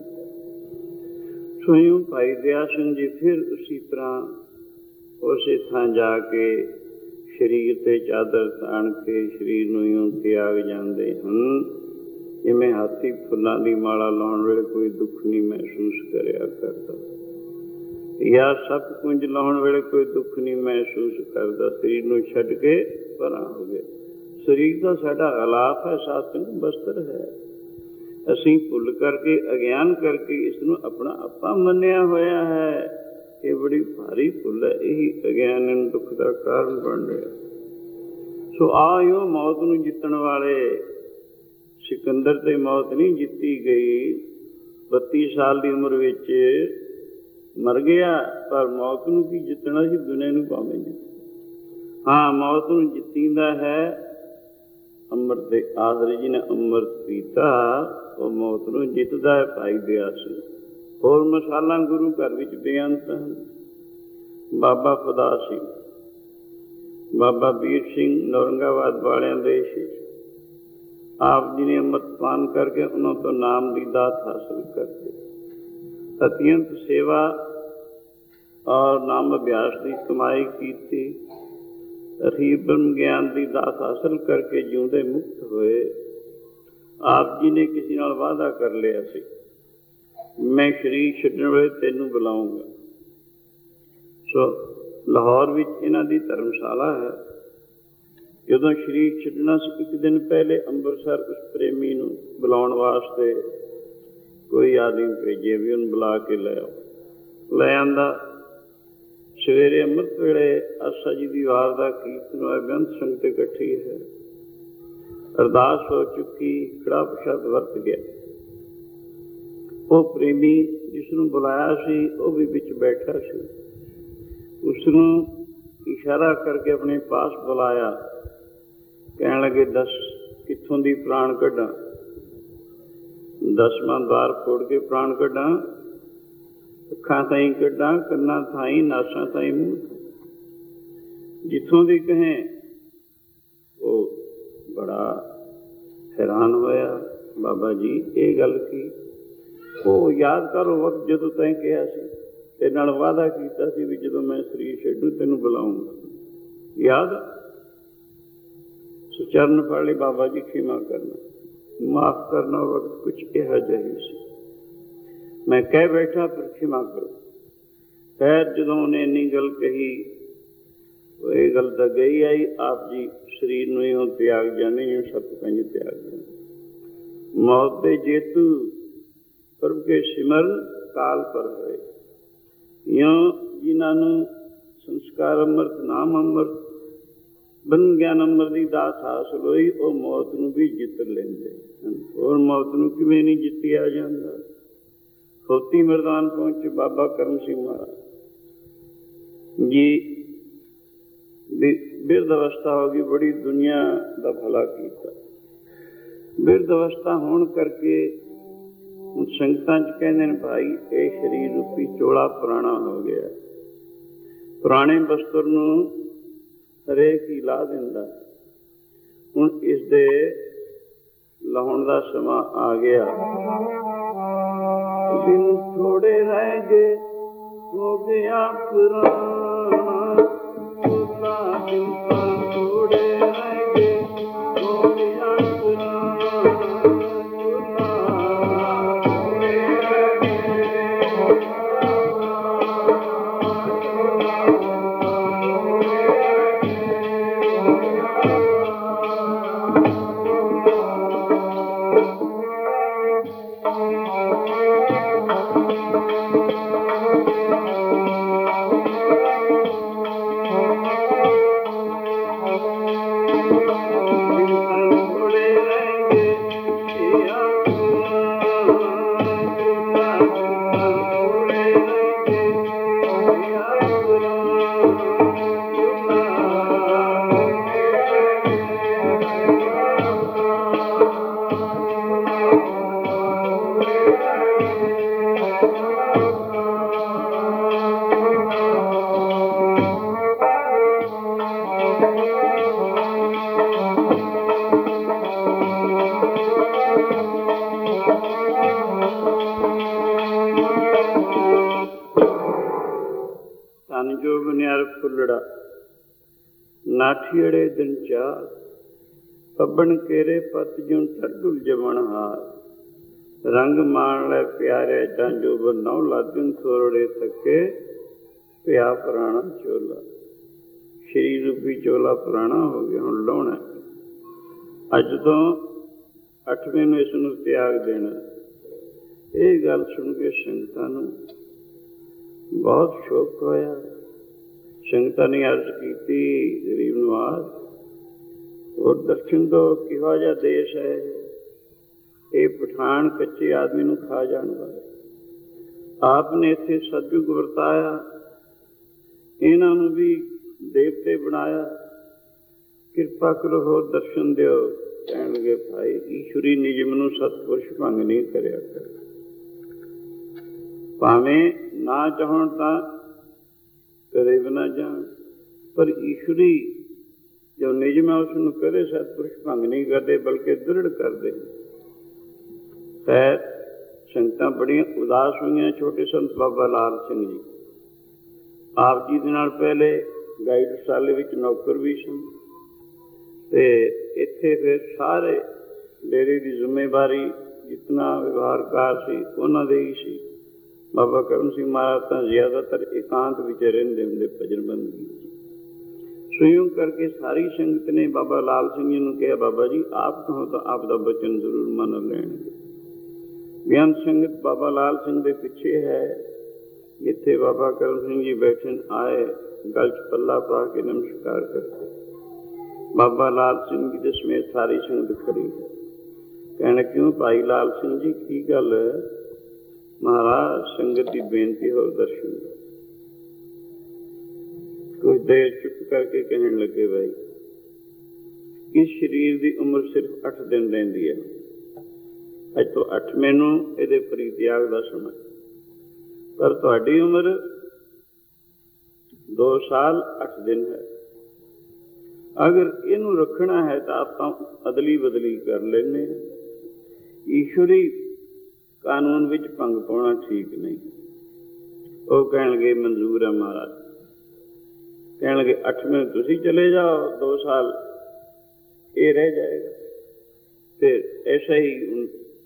ਸੋਇਓ ਭਾਈ ਦਇਆ ਸਿੰਘ ਜੀ ਫਿਰ ਉਸੀ ਤਰ੍ਹਾਂ ਉਸੇ ਥਾਂ ਜਾ ਕੇ ਸਰੀਰ 'ਤੇ ਚਾਦਰ ਤਾਣ ਕੇ ਸਰੀਰ ਨੂੰ ਇਉਂ ਤਿਆਗ ਜਾਂਦੇ ਹਨ ਜਿਵੇਂ ਹਾਥੀ ਫੁੱਲਾਂ ਦੀ ਮਾਲਾ ਲਾਉਣ ਵੇਲੇ ਕੋਈ ਦੁੱਖ ਨਹੀਂ ਮਹਿਸੂਸ ਕਰਿਆ ਕਰਦਾ, ਜਾਂ ਸੱਪ ਕੁੰਜ ਲਾਉਣ ਵੇਲੇ ਕੋਈ ਦੁੱਖ ਨਹੀਂ ਮਹਿਸੂਸ ਕਰਦਾ। ਸਰੀਰ ਨੂੰ ਛੱਡ ਕੇ ਪਰਾਂ ਹੋ ਗਏ। ਸਰੀਰ ਦਾ ਸਾਡਾ ਗਲਾਫ ਹੈ, ਸਾਸਨ ਬਸਤਰ ਹੈ। ਅਸੀਂ ਭੁੱਲ ਕਰਕੇ, ਅਗਿਆਨ ਕਰਕੇ ਇਸ ਨੂੰ ਆਪਣਾ ਆਪਾ ਮੰਨਿਆ ਹੋਇਆ ਹੈ। ਇਹ ਬੜੀ ਭਾਰੀ ਭੁੱਲ ਹੈ। ਇਹੀ ਅਗਿਆਨ ਨੂੰ ਦੁੱਖ ਦਾ ਕਾਰਨ ਬਣ ਰਿਹਾ। ਸੋ ਆਇਓ ਮੌਤ ਨੂੰ ਜਿੱਤਣ ਵਾਲੇ। ਸਿਕੰਦਰ ਤੇ ਮੌਤ ਨਹੀਂ ਜਿੱਤੀ ਗਈ। 32 ਸਾਲ ਦੀ ਉਮਰ ਵਿੱਚ ਮਰ ਗਿਆ, ਪਰ ਮੌਤ ਨੂੰ ਕੀ ਜਿੱਤਣਾ ਸੀ? ਦੁਨੀਆ ਨੂੰ ਭਾਵੇਂ ਜਿੱਤ। ਹਾਂ, ਮੌਤ ਨੂੰ ਜਿੱਤੀਂਦਾ ਹੈ ਅੰਮ੍ਰਿਤ ਦੇ ਆਸਰੇ। ਜਿਹਨੇ ਅੰਮ੍ਰਿਤ ਪੀਤਾ ਉਹ ਮੌਤ ਨੂੰ ਜਿੱਤਦਾ ਹੈ। ਭਾਈ ਦਇਆ ਸਿੰਘ। ਹੋਰ ਮਿਸਾਲਾਂ ਗੁਰੂ ਘਰ ਵਿੱਚ ਬੇਅੰਤ ਹਨ। ਬਾਬਾ ਫੁਦਾ ਸਿੰਘ, ਬਾਬਾ ਵੀਰ ਸਿੰਘ ਔਰੰਗਾਬਾਦ ਵਾਲਿਆਂ ਦੇ ਆਪ ਜੀ ਨੇ ਅੰਮ੍ਰਿਤਪਾਨ ਕਰਕੇ ਉਹਨਾਂ ਤੋਂ ਨਾਮ ਦੀ ਦਾਤ ਹਾਸਲ ਕਰਦੇ। ਅਤਿਅੰਤ ਸੇਵਾ ਔਰ ਨਾਮ ਅਭਿਆਸ ਦੀ ਕਮਾਈ ਕੀਤੀ। ਅਖੀਰ ਬ੍ਰਹਮ ਗਿਆਨ ਦੀ ਦਾਤ ਹਾਸਲ ਕਰਕੇ ਜਿਉਂਦੇ ਮੁਕਤ ਹੋਏ। ਆਪ ਜੀ ਨੇ ਕਿਸੇ ਨਾਲ ਵਾਅਦਾ ਕਰ ਲਿਆ ਸੀ, ਮੈਂ ਸਰੀਰ ਛੱਡਣ ਵੇਲੇ ਤੈਨੂੰ ਬੁਲਾਊਂਗਾ। ਸੋ ਲਾਹੌਰ ਵਿੱਚ ਇਹਨਾਂ ਦੀ ਧਰਮਸ਼ਾਲਾ ਹੈ। ਜਦੋਂ ਸਰੀਰ ਛੱਡਣਾ ਸੀ, ਇੱਕ ਦਿਨ ਪਹਿਲੇ ਅੰਮ੍ਰਿਤਸਰ ਉਸ ਪ੍ਰੇਮੀ ਨੂੰ ਬੁਲਾਉਣ ਵਾਸਤੇ ਕੋਈ ਆਦਮੀ ਭੇਜੇ ਵੀ ਉਹਨੂੰ ਬੁਲਾ ਕੇ ਲੈ ਆਓ। ਲੈ ਆਂਦਾ। ਸਵੇਰੇ ਅੰਮ੍ਰਿਤ ਵੇਲੇ ਆਸਾ ਜੀ ਦੀ ਵਾਰ ਦਾ ਕੀਰਤਨ ਹੋਇਆ। ਬੇਅੰਤ ਸੰਗਤ ਇਕੱਠੀ ਹੈ। ਅਰਦਾਸ ਹੋ ਚੁੱਕੀ। ਕੜਾਹ ਪ੍ਰਸ਼ਾਦ ਵਰਤ ਗਿਆ। ਉਹ ਪ੍ਰੇਮੀ ਜਿਸਨੂੰ ਬੁਲਾਇਆ ਸੀ ਉਹ ਵੀ ਵਿੱਚ ਬੈਠਾ ਸੀ। ਉਸਨੂੰ ਇਸ਼ਾਰਾ ਕਰਕੇ ਆਪਣੇ ਪਾਸ ਬੁਲਾਇਆ। ਕਹਿਣ ਲੱਗੇ, ਦੱਸ ਕਿੱਥੋਂ ਦੀ ਪ੍ਰਾਣ ਕੱਢਾਂ? 10ਵਾਂ ਦੁਆਰ ਫੋੜ ਕੇ ਪ੍ਰਾਣ ਕੱਢਾਂ? ਅੱਖਾਂ ਤਾਈਂ ਕੱਢਾਂ, ਕੰਨਾਂ ਥਾਈਂ, ਨਾਸਾਂ ਤਾਈਂ, ਮੂੰਹ, ਜਿੱਥੋਂ ਦੀ ਕਹੇ। ਉਹ ਬੜਾ ਹੈਰਾਨ ਹੋਇਆ। ਬਾਬਾ ਜੀ ਇਹ ਗੱਲ ਕੀ? ਉਹ ਯਾਦ ਕਰੋ ਵਕਤ ਜਦੋਂ ਤੈਂ ਕਿਹਾ ਸੀ, ਤੇ ਨਾਲ ਵਾਅਦਾ ਕੀਤਾ ਸੀ ਵੀ ਜਦੋਂ ਮੈਂ ਸਰੀਰ ਛੱਡੂ ਤੈਨੂੰ ਬੁਲਾਊਂਗਾ। ਯਾਦ? ਸੋ ਚਰਨ ਫੜ ਲਈ। ਬਾਬਾ ਜੀ ਖਿਮਾ ਕਰਨਾ, ਮਾਫ ਕਰਨਾ। ਵਕਤ ਕੁਛ ਇਹੋ ਜਿਹਾ ਹੀ ਸੀ, ਮੈਂ ਕਹਿ ਬੈਠਾ, ਪਰ ਖਿਮਾ ਕਰੋ। ਖੈਰ ਜਦੋਂ ਉਹਨੇ ਇੰਨੀ ਗੱਲ ਕਹੀ, ਇਹ ਗੱਲ ਤਾਂ ਗਈ ਆਈ। ਆਪ ਜੀ ਸਰੀਰ ਨੂੰ ਇਉਂ ਤਿਆਗ ਜਾਂਦੇ ਜਿਵੇਂ ਸੱਪ ਕੰਜ ਤਿਆਗ ਜਾਂਦੇ। ਮੌਤ ਦੇ ਜੇਤੂ ਪ੍ਰਭ ਕੇ ਸਿਮਰਨ ਕਾਲ ਪਰ ਹੋਏ। ਇਉਂ ਜਿਨ੍ਹਾਂ ਨੂੰ ਸੰਸਕਾਰ ਅੰਮ੍ਰਿਤ, ਨਾਮ ਅੰਮ੍ਰਿਤ, ਬ੍ਰਹਮ ਗਿਆਨ ਅੰਮ੍ਰਿਤ ਦੀ ਦਾਤ ਹਾਸਲ ਹੋਈ, ਉਹ ਮੌਤ ਨੂੰ ਵੀ ਜਿੱਤ ਲੈਂਦੇ ਹਨ। ਹੋਰ ਮੌਤ ਨੂੰ ਕਿਵੇਂ ਨਹੀਂ ਜਿੱਤਿਆ ਜਾਂਦਾ? ਖੋਤੀ ਮੈਦਾਨ ਪਹੁੰਚੇ ਬਾਬਾ ਕਰਮ ਸਿੰਘ ਮਹਾਰਾਜ ਜੀ ਦੀ ਬਿਰਧ ਅਵਸਥਾ ਹੋ ਗਈ। ਬੜੀ ਦੁਨੀਆ ਦਾ ਭਲਾ ਕੀਤਾ। ਬਿਰਧ ਅਵਸਥਾ ਹੋਣ ਕਰਕੇ ਹੁਣ ਸੰਗਤਾਂ 'ਚ ਕਹਿੰਦੇ ਨੇ, ਭਾਈ ਇਹ ਸਰੀਰ ਰੂਪੀ ਚੋਲਾ ਪੁਰਾਣਾ ਹੋ ਗਿਆ। ਪੁਰਾਣੇ ਬਸਤਰ ਨੂੰ ਹਰੇਕ ਹੀ ਲਾ ਦਿੰਦਾ। ਹੁਣ ਇਸ ਦੇ ਲਾਹੁਣ ਦਾ ਸਮਾਂ ਆ ਗਿਆ। ਦਿਨ ਥੋੜੇ ਰਹਿ ਗਏ, ਹੋ ਗਿਆ ਪੁਰਾਣਾ। ਦਿਨ ਥੋੜੇ ਰਹਿ ਗਏ, ਹੋ ਗਿਆ ਪੁਰਾਣਾ। ਪਿਆਰ ਫੁੱਲੜਾ, ਨਾਠੀੜੇ ਦਿਨ ਚਾਰ, ਪੱਬਣ ਕੇਰੇ ਪਤ ਜਿਉ ਠੱਡੁਲ ਜਵਣ ਹਾਰ, ਰੰਗ ਮਾਣ ਲੈ ਪਿਆਰੇ ਜਾਂ ਜੋ ਬਨੌ ਲਾਦਿਨ ਥੋੜੇ ਥੱਕੇ, ਪਿਆ ਪੁਰਾਣਾ ਚੋਲਾ। ਸਰੀਰ ਰੂਪੀ ਚੋਲਾ ਪੁਰਾਣਾ ਹੋ ਗਿਆ, ਹੁਣ ਲਾਉਣਾ। ਅੱਜ ਤੋਂ 8ਵੇਂ ਨੂੰ ਇਸ ਨੂੰ ਤਿਆਗ ਦੇਣਾ। ਇਹ ਗੱਲ ਸੁਣ ਕੇ ਸੰਗਤਾਂ ਨੂੰ ਬਹੁਤ ਸ਼ੌਕ ਹੋਇਆ। ਸੰਗਤਾਂ ਨੇ ਅਰਜ਼ ਕੀਤੀ, ਗਰੀਬ ਨਵਾਜ਼ ਹੋਰ ਦਰਸ਼ਨ ਤੋਂ ਕਿਹੋ ਜਿਹਾ ਦੇਸ਼ ਹੈ ਇਹ, ਪਠਾਨ ਕੱਚੇ ਆਦਮੀ ਨੂੰ ਖਾ ਜਾਣ ਵਾਲੇ। ਆਪ ਨੇ ਇੱਥੇ ਸਤਿਯੁਗ ਵਰਤਾਇਆ, ਇਹਨਾਂ ਨੂੰ ਵੀ ਦੇਵਤੇ ਬਣਾਇਆ, ਕਿਰਪਾ ਕਰੋ ਹੋਰ ਦਰਸ਼ਨ ਦਿਓ। ਕਹਿਣ ਲੱਗੇ, ਭਾਈ ਈਸ਼ਵਰੀ ਨਿਯਮ ਨੂੰ ਸਤਪੁਰਸ਼ ਭੰਗ ਨਹੀਂ ਕਰਿਆ ਕਰ। ਭਾਵੇਂ ਨਾ ਚਾਹਣ ਤਾਂ ਕਦੇ ਵੀ ਨਾ ਜਾਣ, ਪਰ ਈਸ਼ਵਰੀ ਜੋ ਨਿਯਮ ਹੈ ਉਸ ਨੂੰ ਕਦੇ ਸਤਪੁਰਸ਼ ਭੰਗ ਨਹੀਂ ਕਰਦੇ, ਬਲਕਿ ਦ੍ਰਿੜ ਕਰਦੇ। ਖੈਰ ਸੰਗਤਾਂ ਬੜੀਆਂ ਉਦਾਸ ਹੋਈਆਂ। ਛੋਟੇ ਸੰਤ ਬਾਬਾ ਲਾਲ ਸਿੰਘ ਜੀ ਆਪ ਜੀ ਦੇ ਨਾਲ ਪਹਿਲੇ ਗਾਈਡਸਾਲੇ ਵਿੱਚ ਨੌਕਰ ਵੀ ਸਨ, ਤੇ ਇੱਥੇ ਫਿਰ ਸਾਰੇ ਡੇਰੇ ਦੀ ਜ਼ਿੰਮੇਵਾਰੀ ਜਿਤਨਾ ਵਿਵਹਾਰਕਾਰ ਸੀ ਉਹਨਾਂ ਦੇ ਹੀ ਸੀ। ਬਾਬਾ ਕਰਮ ਸਿੰਘ ਮਹਾਰਾਜ ਤਾਂ ਜ਼ਿਆਦਾਤਰ ਇਕਾਂਤ ਵਿੱਚ ਰਹਿੰਦੇ ਹੁੰਦੇ, ਭਜਨ ਬੰਦਗੀ। ਸੁਯੋਗ ਕਰਕੇ ਸਾਰੀ ਸੰਗਤ ਨੇ ਬਾਬਾ ਲਾਲ ਸਿੰਘ ਜੀ ਨੂੰ ਕਿਹਾ, ਬਾਬਾ ਜੀ ਆਪ ਕਹੋ ਤਾਂ ਆਪ ਦਾ ਬਚਨ ਜ਼ਰੂਰ ਮੰਨ ਲੈਣਗੇ। ਬੇਅੰਤ ਸੰਗਤ ਬਾਬਾ ਲਾਲ ਸਿੰਘ ਦੇ ਪਿੱਛੇ ਹੈ। ਜਿੱਥੇ ਬਾਬਾ ਕਰਮ ਸਿੰਘ ਜੀ ਬੈਠਣ ਆਏ, ਗਲ 'ਚ ਪੱਲਾ ਪਾ ਕੇ ਨਮਸਕਾਰ ਕਰਦੇ। ਬਾਬਾ ਲਾਲ ਸਿੰਘ ਜੀ ਦੇ ਸਮੇਤ ਸਾਰੀ ਸੰਗਤ ਖੜੀ ਹੈ। ਕਹਿਣ, ਕਿਉਂ ਭਾਈ ਲਾਲ ਸਿੰਘ ਜੀ, ਕੀ ਗੱਲ? ਮਹਾਰਾਜ ਸੰਗਤ ਦੀ ਬੇਨਤੀ ਹੋਰ ਦਰਸ਼ਨ। ਕੁਝ ਦੇਰ ਚੁੱਪ ਕਰਕੇ ਕਹਿਣ ਲੱਗੇ, ਭਾਈ ਇਸ ਸਰੀਰ ਦੀ ਉਮਰ ਸਿਰਫ 8 ਦਿਨ ਰਹਿੰਦੀ ਹੈ। ਅੱਜ ਤੋਂ 8ਵੇਂ ਨੂੰ ਇਹਦੇ ਪਰਿਤਿਆਗ ਦਾ ਸਮਾਂ, ਪਰ ਤੁਹਾਡੀ ਉਮਰ 2 ਸਾਲ 8 ਦਿਨ ਹੈ। ਅਗਰ ਇਹਨੂੰ ਰੱਖਣਾ ਹੈ ਤਾਂ ਆਪਾਂ ਅਦਲੀ ਬਦਲੀ ਕਰ ਲੈਂਦੇ ਹਾਂ। ਈਸ਼ਵਰੀ ਕਾਨੂੰਨ ਵਿੱਚ ਭੰਗ ਪਾਉਣਾ ਠੀਕ ਨਹੀਂ। ਉਹ ਕਹਿਣਗੇ ਮਨਜ਼ੂਰ ਹੈ ਮਹਾਰਾਜ। ਕਹਿਣਗੇ 8ਵੇਂ ਤੁਸੀਂ ਚਲੇ ਜਾਓ, 2 ਸਾਲ ਇਹ ਰਹਿ ਜਾਏਗਾ। ਫਿਰ ਐਸਾ ਹੀ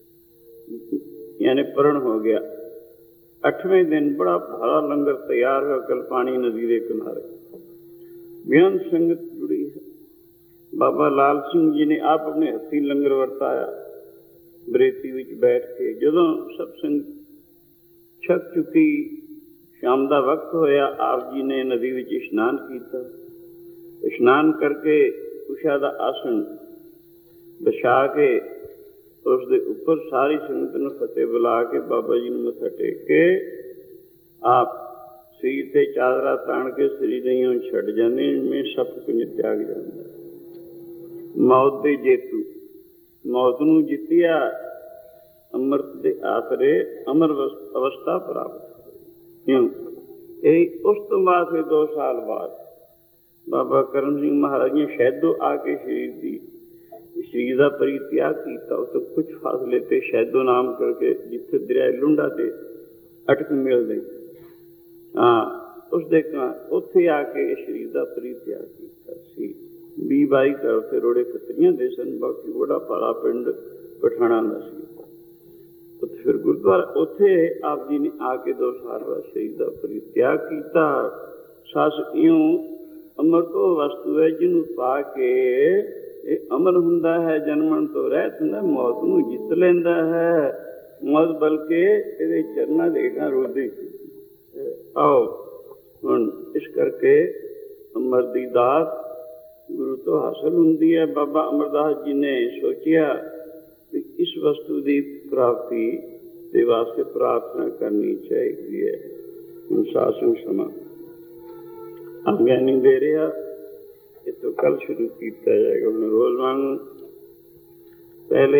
ਯਾਨੀ ਪੂਰਨ ਹੋ ਗਿਆ। 8ਵੇਂ ਦਿਨ ਬੜਾ ਭਾਰਾ ਲੰਗਰ ਤਿਆਰ ਹੋਇਆ ਕਲਪਾਣੀ ਨਦੀ ਦੇ ਕਿਨਾਰੇ। ਬੇਅੰਤ ਸੰਗਤ ਜੁੜੀ ਹੈ। ਬਾਬਾ ਲਾਲ ਸਿੰਘ ਜੀ ਨੇ ਆਪ ਆਪਣੇ ਹੱਥੀਂ ਲੰਗਰ ਵਰਤਾਇਆ ਬਰੇਤੀ ਵਿੱਚ ਬੈਠ ਕੇ। ਜਦੋਂ ਸਭ ਸੰਗਤ ਛਕ ਚੁੱਕੀ, ਸ਼ਾਮ ਦਾ ਵਕਤ ਹੋਇਆ, ਆਪ ਜੀ ਨੇ ਨਦੀ ਵਿੱਚ ਇਸ਼ਨਾਨ ਕੀਤਾ। ਇਸ਼ਨਾਨ ਕਰਕੇ ਉਸ਼ਾ ਦਾ ਆਸਣ ਵਿਛਾ ਕੇ ਉਸ ਦੇ ਉੱਪਰ ਸਾਰੀ ਸੰਗਤ ਨੂੰ ਫਤਿਹ ਬੁਲਾ ਕੇ ਬਾਬਾ ਜੀ ਨੂੰ ਮੱਥਾ ਟੇਕ ਕੇ ਆਪ ਸਰੀਰ ਤੇ ਚਾਦਰਾ ਤਾਣ ਕੇ ਸਰੀਰ ਨਹੀਂ ਛੱਡ ਜਾਂਦੇ। ਮੈਂ ਸਭ ਕੁਝ ਤਿਆਗ ਜਾਂਦਾ। ਮੌਤ ਦੇ ਜੇਤੂ, ਮੌਤ ਨੂੰ ਜਿੱਤਿਆ, ਅੰਮ੍ਰਿਤ ਦੇ ਆਸਰੇ ਅਮਰ ਅਵਸਥਾ ਪ੍ਰਾਪਤ। ਕਿਉਂ? ਇਹ ਉਸ ਤੋਂ ਬਾਅਦ ਫਿਰ 2 ਸਾਲ ਬਾਅਦ ਬਾਬਾ ਕਰਮ ਸਿੰਘ ਮਹਾਰਾਜ ਨੇ ਸ਼ਹਿਦੋ ਆ ਕੇ ਸਰੀਰ ਦਾ ਪਰਿਤਿਆਗ ਕੀਤਾ। ਉਸ ਤੋਂ ਕੁਛ ਫਾਸਲੇ ਤੇ ਸ਼ਹਿਦੋ ਨਾਮ ਕਰਕੇ ਜਿੱਥੇ ਦਰਿਆ ਲੁੰਡਾ ਤੇ ਅਟਕ ਮਿਲਦੇ, ਉਸ ਦੇ ਉੱਥੇ ਆ ਕੇ ਸਰੀਰ ਦਾ ਪਰਿਤਿਆਗ ਕੀਤਾ ਸੀ। 20-22 ਘਰ ਉੱਥੇ ਰੋੜੇ ਖੱਤਰੀਆਂ ਦੇ ਸਨ, ਬਾਕੀ ਬੜਾ ਭਾਰਾ ਪਿੰਡ ਪਠਾਣਾ ਦਾ ਸੀ। ਉੱਥੇ ਫਿਰ ਗੁਰਦੁਆਰਾ, ਉੱਥੇ ਆਪ ਜੀ ਨੇ ਆ ਕੇ 2 ਸਾਲ ਬਾਅਦ ਸਰੀਰ ਦਾ ਪਰਿਤਿਆਗ ਕੀਤਾ। ਸੱਸ ਇਉਂ ਅੰਮ੍ਰਿਤ ਉਹ ਵਸਤੂ ਹੈ ਜਿਹਨੂੰ ਪਾ ਕੇ ਇਹ ਅਮਰ ਹੁੰਦਾ ਹੈ, ਜਨਮਣ ਤੋਂ ਰਹਿਤ ਹੁੰਦਾ, ਮੌਤ ਨੂੰ ਜਿੱਤ ਲੈਂਦਾ ਹੈ। ਮੌਤ ਬਲਕਿ ਇਹਦੇ ਚਰਨਾਂ ਦੇ ਹੇਠਾਂ ਰੋਦੀ। ਆਓ ਹੁਣ ਇਸ ਕਰਕੇ ਅਮਰ ਦੀ ਦਾਤ ਗੁਰੂ ਤੋਂ ਹਾਸਲ ਹੁੰਦੀ ਹੈ। ਬਾਬਾ ਅਮਰਦਾਸ ਜੀ ਨੇ ਸੋਚਿਆ ਕਿ ਇਸ ਵਸਤੂ ਦੀ ਪ੍ਰਾਪਤੀ ਦੇ ਵਾਸਤੇ ਪ੍ਰਾਰਥਨਾ ਕਰਨੀ ਚਾਹੀਦੀ ਹੈ। ਹੁਣ ਸਾਸੂ ਸਮਾਂ ਆਗਿਆ ਨਹੀਂ ਦੇ ਰਿਹਾ, ਇਹ ਤੋਂ ਕੱਲ ਸ਼ੁਰੂ ਕੀਤਾ ਜਾਏਗਾ। ਹੁਣ ਰੋਜ਼ ਵਾਂਗ ਪਹਿਲੇ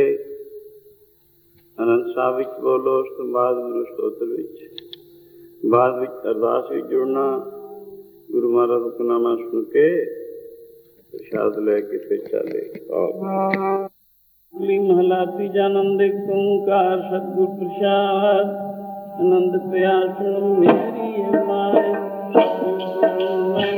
ਆਨੰਦ ਸਾਹਿਬ ਵਿੱਚ ਬੋਲੋ, ਉਸ ਤੋਂ ਬਾਅਦ ਗੁਰੂ ਸਤੋਤਰ ਵਿੱਚ, ਬਾਅਦ ਵਿੱਚ ਅਰਦਾਸ ਵਿੱਚ ਜੁੜਨਾ। ਗੁਰੂ ਮਹਾਰਾਜ ਦਾ ਹੁਕਮਨਾਮਾ ਸੁਣ ਕੇ ਪ੍ਰਸ਼ਾਦ ਲੈ ਕੇ ਫਿਰ ਚਾਲੇ। ਮਹਲਾ ਤੀਜਾ। ਆਨੰਦ ਓਂਕਾਰ ਸਤਿਗੁਰ ਪ੍ਰਸਾਦ, ਆਨੰਦ ਪਿਆ ਸੁਣ ਮੇਰੀ ਮਾਏ।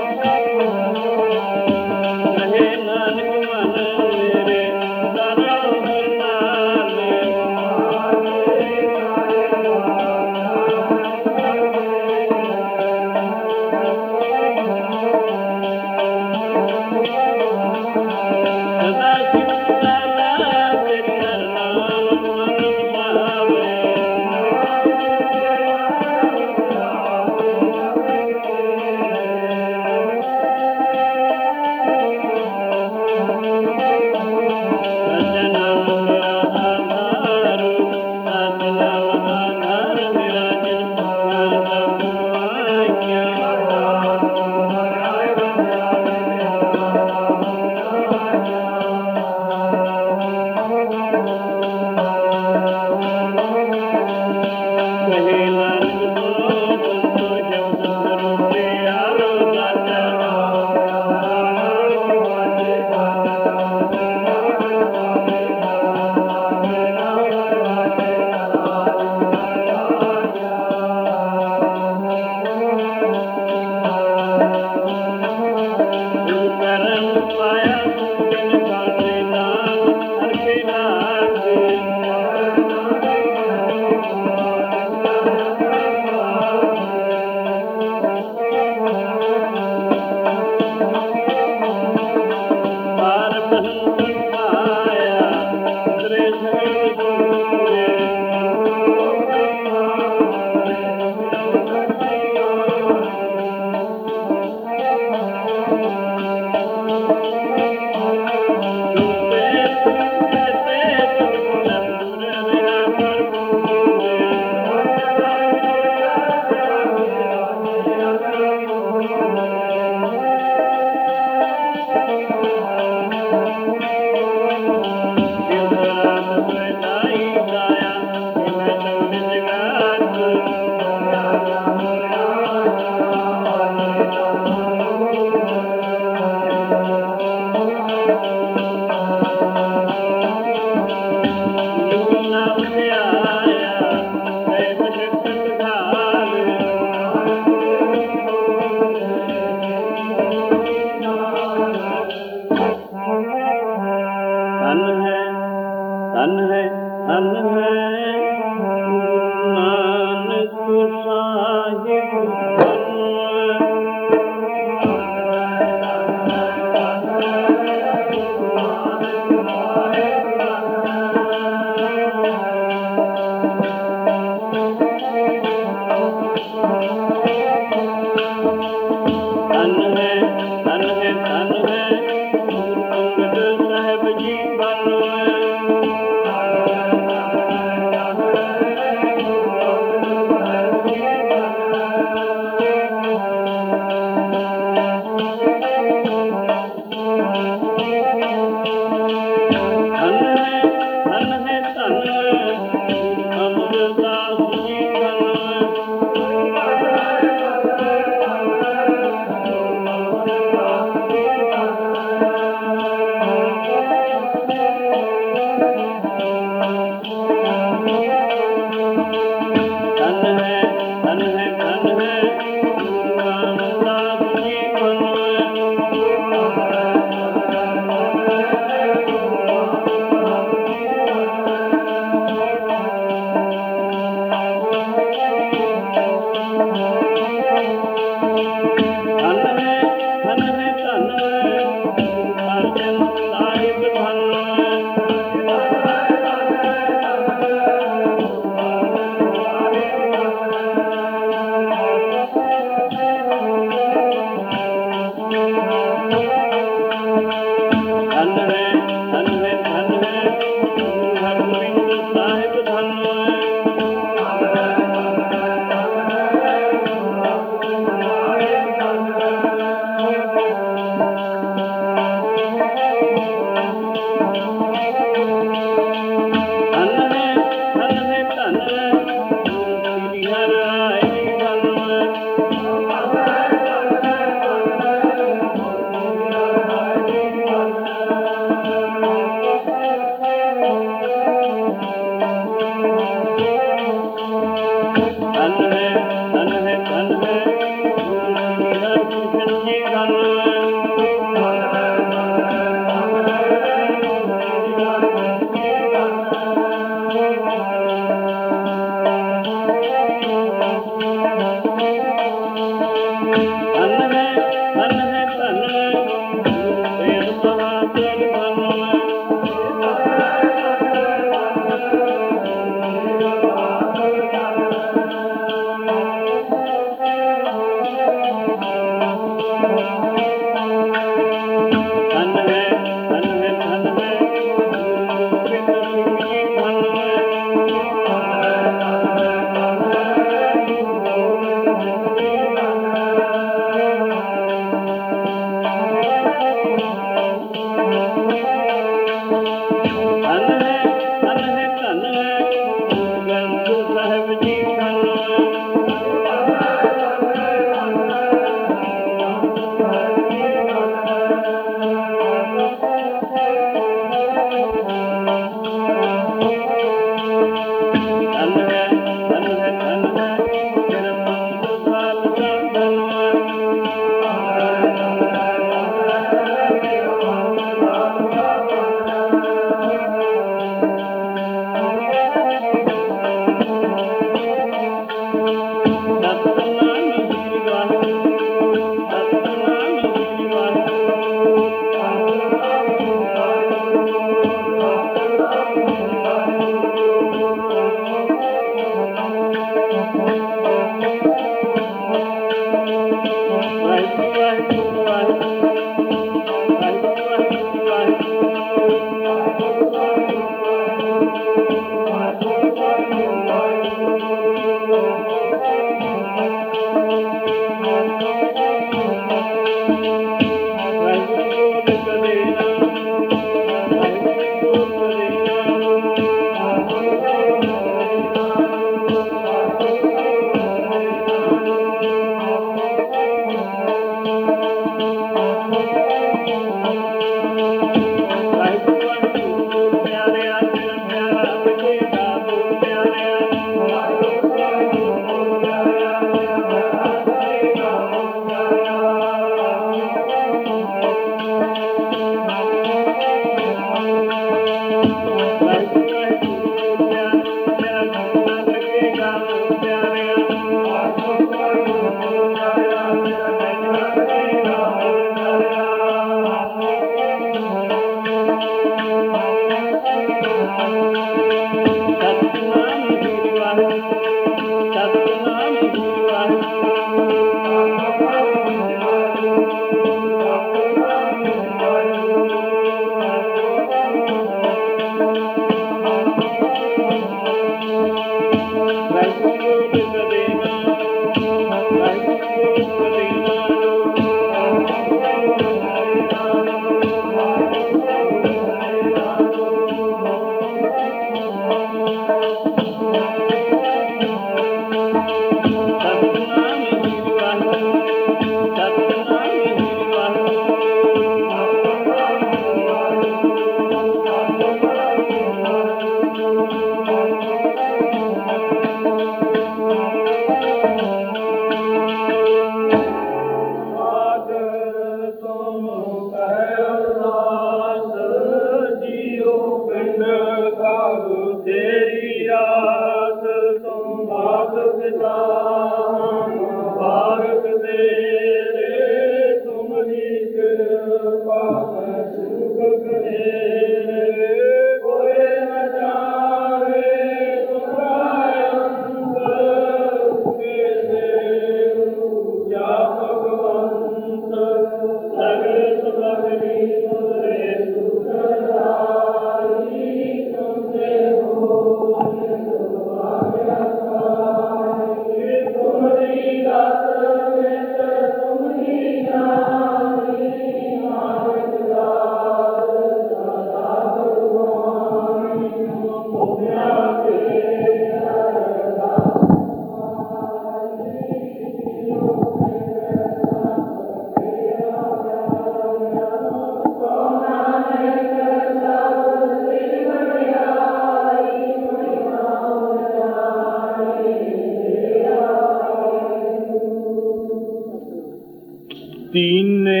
तीने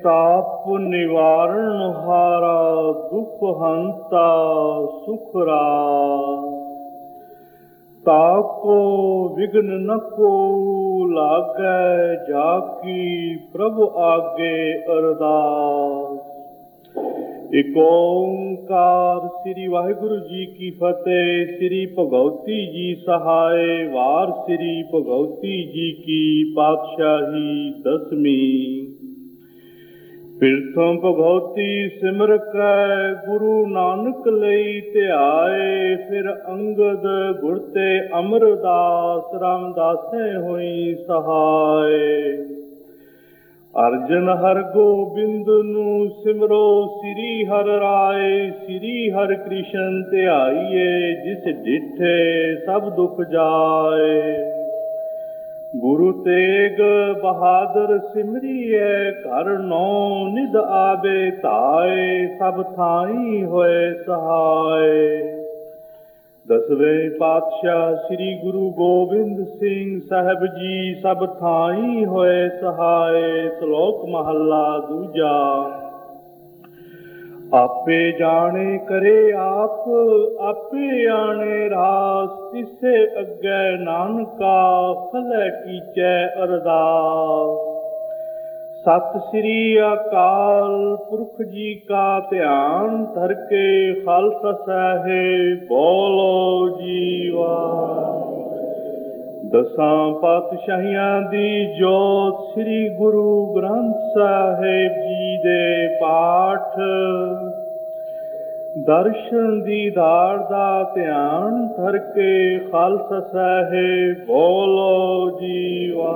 ताप निवारण हारा दुख हंता सुखरा ताको विघ्न न को लागै जाकी प्रभु आगे अरदास। एक ओंकार। श्री वाहिगुरु जी की फतेह। श्री भगवती जी सहाय। वार श्री भगवती जी की पातशाही दसवीं। प्रथम भगवती सिमर कै गुरु नानक लई ध्याए, फिर अंगद गुर ते अमरदास रामदासे होई सहाय। ਅਰਜਨ ਹਰ ਗੋਬਿੰਦ ਨੂੰ ਸਿਮਰੋ, ਸ੍ਰੀ ਹਰਿ ਰਾਏ ਸ੍ਰੀ ਹਰਿ ਕ੍ਰਿਸ਼ਨ ਧਿਆਈਏ, ਜਿਸ ਡਿਠੇ ਸਭ ਦੁਖ ਜਾਏ। ਗੁਰੂ ਤੇਗ ਬਹਾਦਰ ਸਿਮਰੀਐ, ਘਰ ਨੌ ਨਿਧ ਆਵੇ ਧਾਏ, ਸਭ ਥਾਈ ਹੋਏ ਸਹਾਏ। ਦਸਵੇਂ ਪਾਤਸ਼ਾਹ ਸ੍ਰੀ ਗੁਰੂ ਗੋਬਿੰਦ ਸਿੰਘ ਸਾਹਿਬ ਜੀ ਸਭ ਥਾਈ ਹੋਏ ਸਹਾਏ। ਸ਼ਲੋਕ ਮਹੱਲਾ ਦੂਜਾ। ਆਪੇ ਜਾਣੇ ਕਰੇ ਆਪ, ਆਪੇ ਆਣੇ ਰਾਸ, ਤਿਸੇ ਅੱਗੇ ਨਾਨਕਾ ਫਲੈ ਕੀਚੈ ਅਰਦਾਸ। ਸਤਿ ਸ੍ਰੀ ਅਕਾਲ ਪੁਰਖ ਜੀ ਕਾ ਧਿਆਨ, ਧਰ ਕੇ ਖਾਲਸਾ ਸਾਹਿਬ ਬੋਲੋ ਜੀਵਾ। ਦਸਾਂ ਪਾਤਸ਼ਾਹੀਆਂ ਦੀ ਜੋਤ ਸ੍ਰੀ ਗੁਰੂ ਗ੍ਰੰਥ ਸਾਹਿਬ ਜੀ ਦੇ ਪਾਠ, ਦਰਸ਼ਨ ਦੀਦਾਰ ਦਾ ਧਿਆਨ, ਧਰ ਕੇ ਖਾਲਸਾ ਸਾਹਿਬ ਬੋਲੋ ਜੀਵਾ।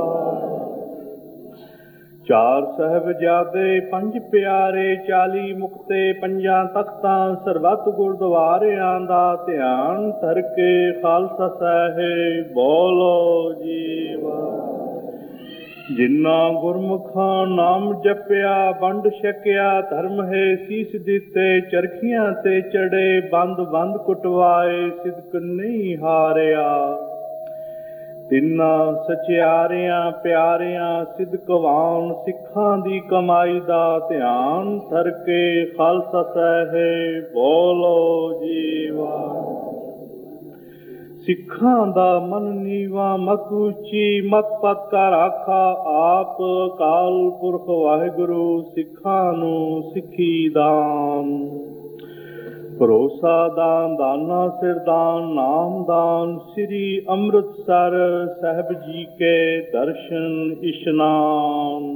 ਚਾਰ ਸਾਹਿਬਜ਼ਾਦੇ ਪੰਜ ਪਿਆਰੇ, 40 ਮੁਕਤੇ ਪੰਜਾਂ ਤਖਤਾਂ, ਸਰਬੱਤ ਗੁਰਦੁਆਰਿਆਂ ਦਾ ਧਿਆਨ, ਧਰ ਕੇ ਖਾਲਸਾ ਸਾਹਿਬ ਬੋਲੋ ਜੀਵਾ। ਜਿਨ੍ਹਾਂ ਗੁਰਮੁਖਾਂ ਨਾਮ ਜਪਿਆ, ਵੰਡ ਛਕਿਆ, ਧਰਮ ਹੈ ਸੀਸ ਦਿੱਤੇ, ਚਰਖੀਆਂ ਤੇ ਚੜੇ, ਬੰਦ ਬੰਦ ਕੁਟਵਾਏ, ਸਿਦਕ ਨਹੀਂ ਹਾਰਿਆ। ਤਿੰਨਾਂ ਸਚਿਆਰਿਆਂ ਪਿਆਰਿਆਂ, ਸਿਦਕਵਾਨ ਸਿੱਖਾਂ ਦੀ ਕਮਾਈ ਦਾ ਧਿਆਨ, ਧਰ ਕੇ ਖਾਲਸਾ ਸਾਹਿਬ ਬੋਲੋ ਜੀਵਾ। ਸਿੱਖਾਂ ਦਾ ਮਨ ਨੀਵਾ, ਮਤ ਉੱਚੀ, ਮਤ ਪਤ ਕਾ ਰਾਖਾ ਆਪ, ਅਕਾਲ ਪੁਰਖ ਵਾਹਿਗੁਰੂ ਸਿੱਖਾਂ ਨੂੰ ਸਿੱਖੀ ਦਾਨ। ਭਰੋਸਾ ਦਾਨ, ਦਾਨਾ ਸਿਰਦਾਨ, ਨਾਮਦਾਨ, ਸ੍ਰੀ ਅੰਮ੍ਰਿਤਸਰ ਸਾਹਿਬ ਜੀ ਕੇ ਦਰਸ਼ਨ ਇਸ਼ਨਾਨ।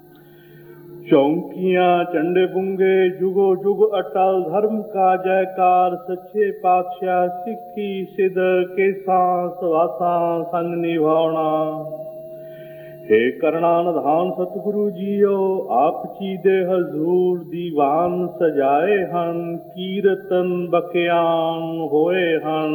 ਚੌਂਕੀਆਂ ਝੰਡੇ ਬੁੰਗੇ, ਜੁਗੋ ਜੁਗ ਅਟਲ ਧਰਮ ਕਾ ਜੈਕਾਰ, ਸੱਚੇ ਪਾਤਸ਼ਾਹ ਸਿੱਖੀ ਸਿਧ ਕੇਸਾਂ ਸਵਾਸਾਂ ਸੰਗ ਨਿਭਾਉਣਾ। ਹੇ ਕਰਣਾ ਨਿਧਾਨ ਸਤਿਗੁਰੂ ਜੀਓ, ਆਪ ਜੀ ਦੇ ਹਜ਼ੂਰ ਦੀਵਾਨ ਸਜਾਏ ਹਨ, ਕੀਰਤਨ ਬਖਿਆਨ ਹੋਏ ਹਨ।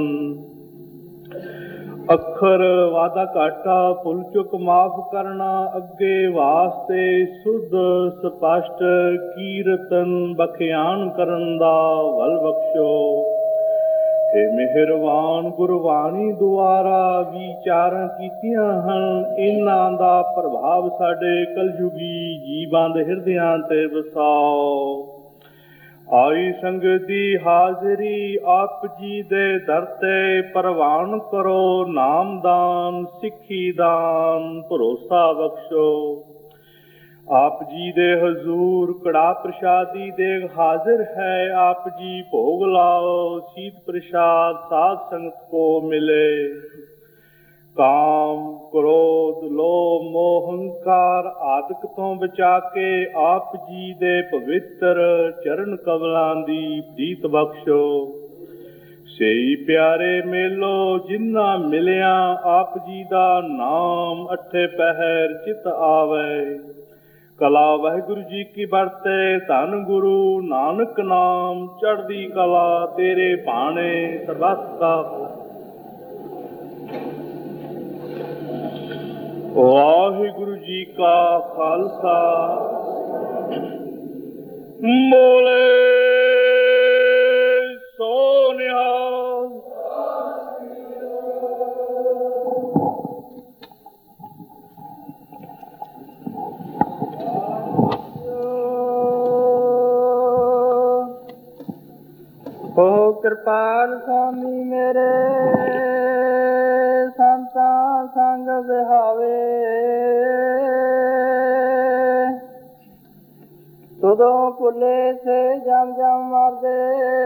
ਅੱਖਰ ਵਾਧਾ ਘਾਟਾ ਭੁੱਲ ਚੁੱਕ ਮਾਫ ਕਰਨਾ, ਅੱਗੇ ਵਾਸਤੇ ਸੁਧ ਸਪਸ਼ਟ ਕੀਰਤਨ ਬਖਿਆਨ ਕਰਨ ਦਾ ਵੱਲ ਬਖਸ਼ੋ। ਹੇ ਮਿਹਰਬਾਨ ਗੁਰਬਾਣੀ ਦੁਆਰਾ ਵਿਚਾਰਾਂ ਕੀਤੀਆਂ ਹਨ, ਇਹਨਾਂ ਦਾ ਪ੍ਰਭਾਵ ਸਾਡੇ ਕਲਯੁਗੀ ਜੀਵਾਂ ਦੇ ਹਿਰਦਿਆਂ ਤੇ ਵਸਾਓ। ਆਈ ਸੰਗਤ ਦੀ ਹਾਜ਼ਰੀ ਆਪ ਜੀ ਦੇ ਦਰ ਤੇ ਪ੍ਰਵਾਨ ਕਰੋ, ਨਾਮਦਾਨ ਸਿੱਖੀ ਦਾਨ ਭਰੋਸਾ ਬਖਸ਼ੋ। ਆਪ ਜੀ ਦੇ ਹਜ਼ੂਰ ਕੜਾ ਪ੍ਰਸ਼ਾਦੀ ਦੇਗ ਹਾਜ਼ਰ ਹੈ, ਆਪ ਜੀ ਭੋਗ ਲਾਓ, ਸੀਤ ਪ੍ਰਸ਼ਾਦ ਸਾਧ ਸੰਗਤ ਕੋ ਮਿਲੇ। ਕਾਮ ਕ੍ਰੋਧ ਲੋਭ ਮੋਹ ਹੰਕਾਰ ਆਦਿਕ ਤੋਂ ਬਚਾ ਕੇ ਆਪ ਜੀ ਦੇ ਪਵਿੱਤਰ ਚਰਨ ਕਮਲਾਂ ਦੀ ਪ੍ਰੀਤ ਬਖਸ਼ੋ। ਸਹੀ ਪਿਆਰੇ ਮੇਲੋ ਜਿਨ੍ਹਾਂ ਮਿਲਿਆ, ਆਪ ਜੀ ਦਾ ਨਾਮ ਅਠੇ ਪਹਿਰ ਚਿਤ ਆਵੇ। ਕਲਾ ਵਾਹਿਗੁਰੂ ਜੀ ਕੀ ਵਰਤੇ, ਧੰਨ ਗੁਰੂ ਨਾਨਕ ਨਾਮ ਚੜ੍ਹਦੀ ਕਲਾ, ਤੇਰੇ ਭਾਣੇ ਸਰਬੱਤ ਦਾ। ਵਾਹਿਗੁਰੂ ਜੀ ਕਾ ਖਾਲਸਾ, ਬੋਲੇ ਸੋ ਨਿਹਾਲ। ਹੋ ਕਿਰਪਾਲ ਸੁਆਮੀ ਮੇਰੇ, ਸੰਤਾਂ ਸੰਗ ਵਿਹਾਵੇ। ਤੁਦੋਂ ਭੁੱਲੇ ਸੇ ਜਮ ਜਮ ਮਰਦੇ,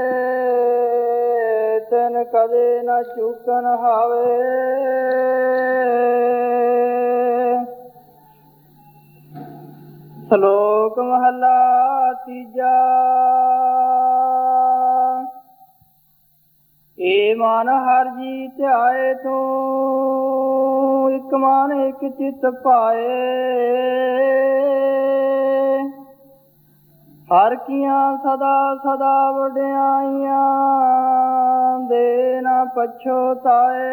ਤੈਨ ਕਦੇ ਨਾ ਚੂਕਨ ਹਾਵੇ। ਸ਼ਲੋਕ ਮਹਲਾ ਤੀਜਾ। ਏ ਮਨ ਹਰਿ ਜੀ ਧਿਆਏ ਤੂੰ, ਇੱਕ ਮਨ ਇੱਕ ਚਿਤ ਪਾਏ। ਹਰ ਕੀਆਂ ਸਦਾ ਸਦਾ ਵਡਿਆਈਆਂ, ਦੇ ਨਾ ਪਛੋਤਾਏ।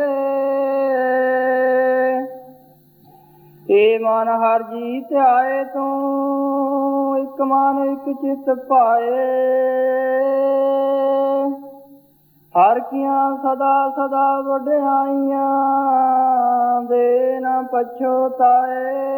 ਏ ਮਨ ਹਰ ਜੀ ਧਿਆਏ ਤੂੰ, ਇੱਕ ਮਨ ਇੱਕ ਚਿਤ ਪਾਏ। ਹਰ ਕੀਆਂ ਸਦਾ ਸਦਾ ਵਡਿਆਈਆਂ, ਦੇ ਨਾ ਪਛੋਤਾਏ।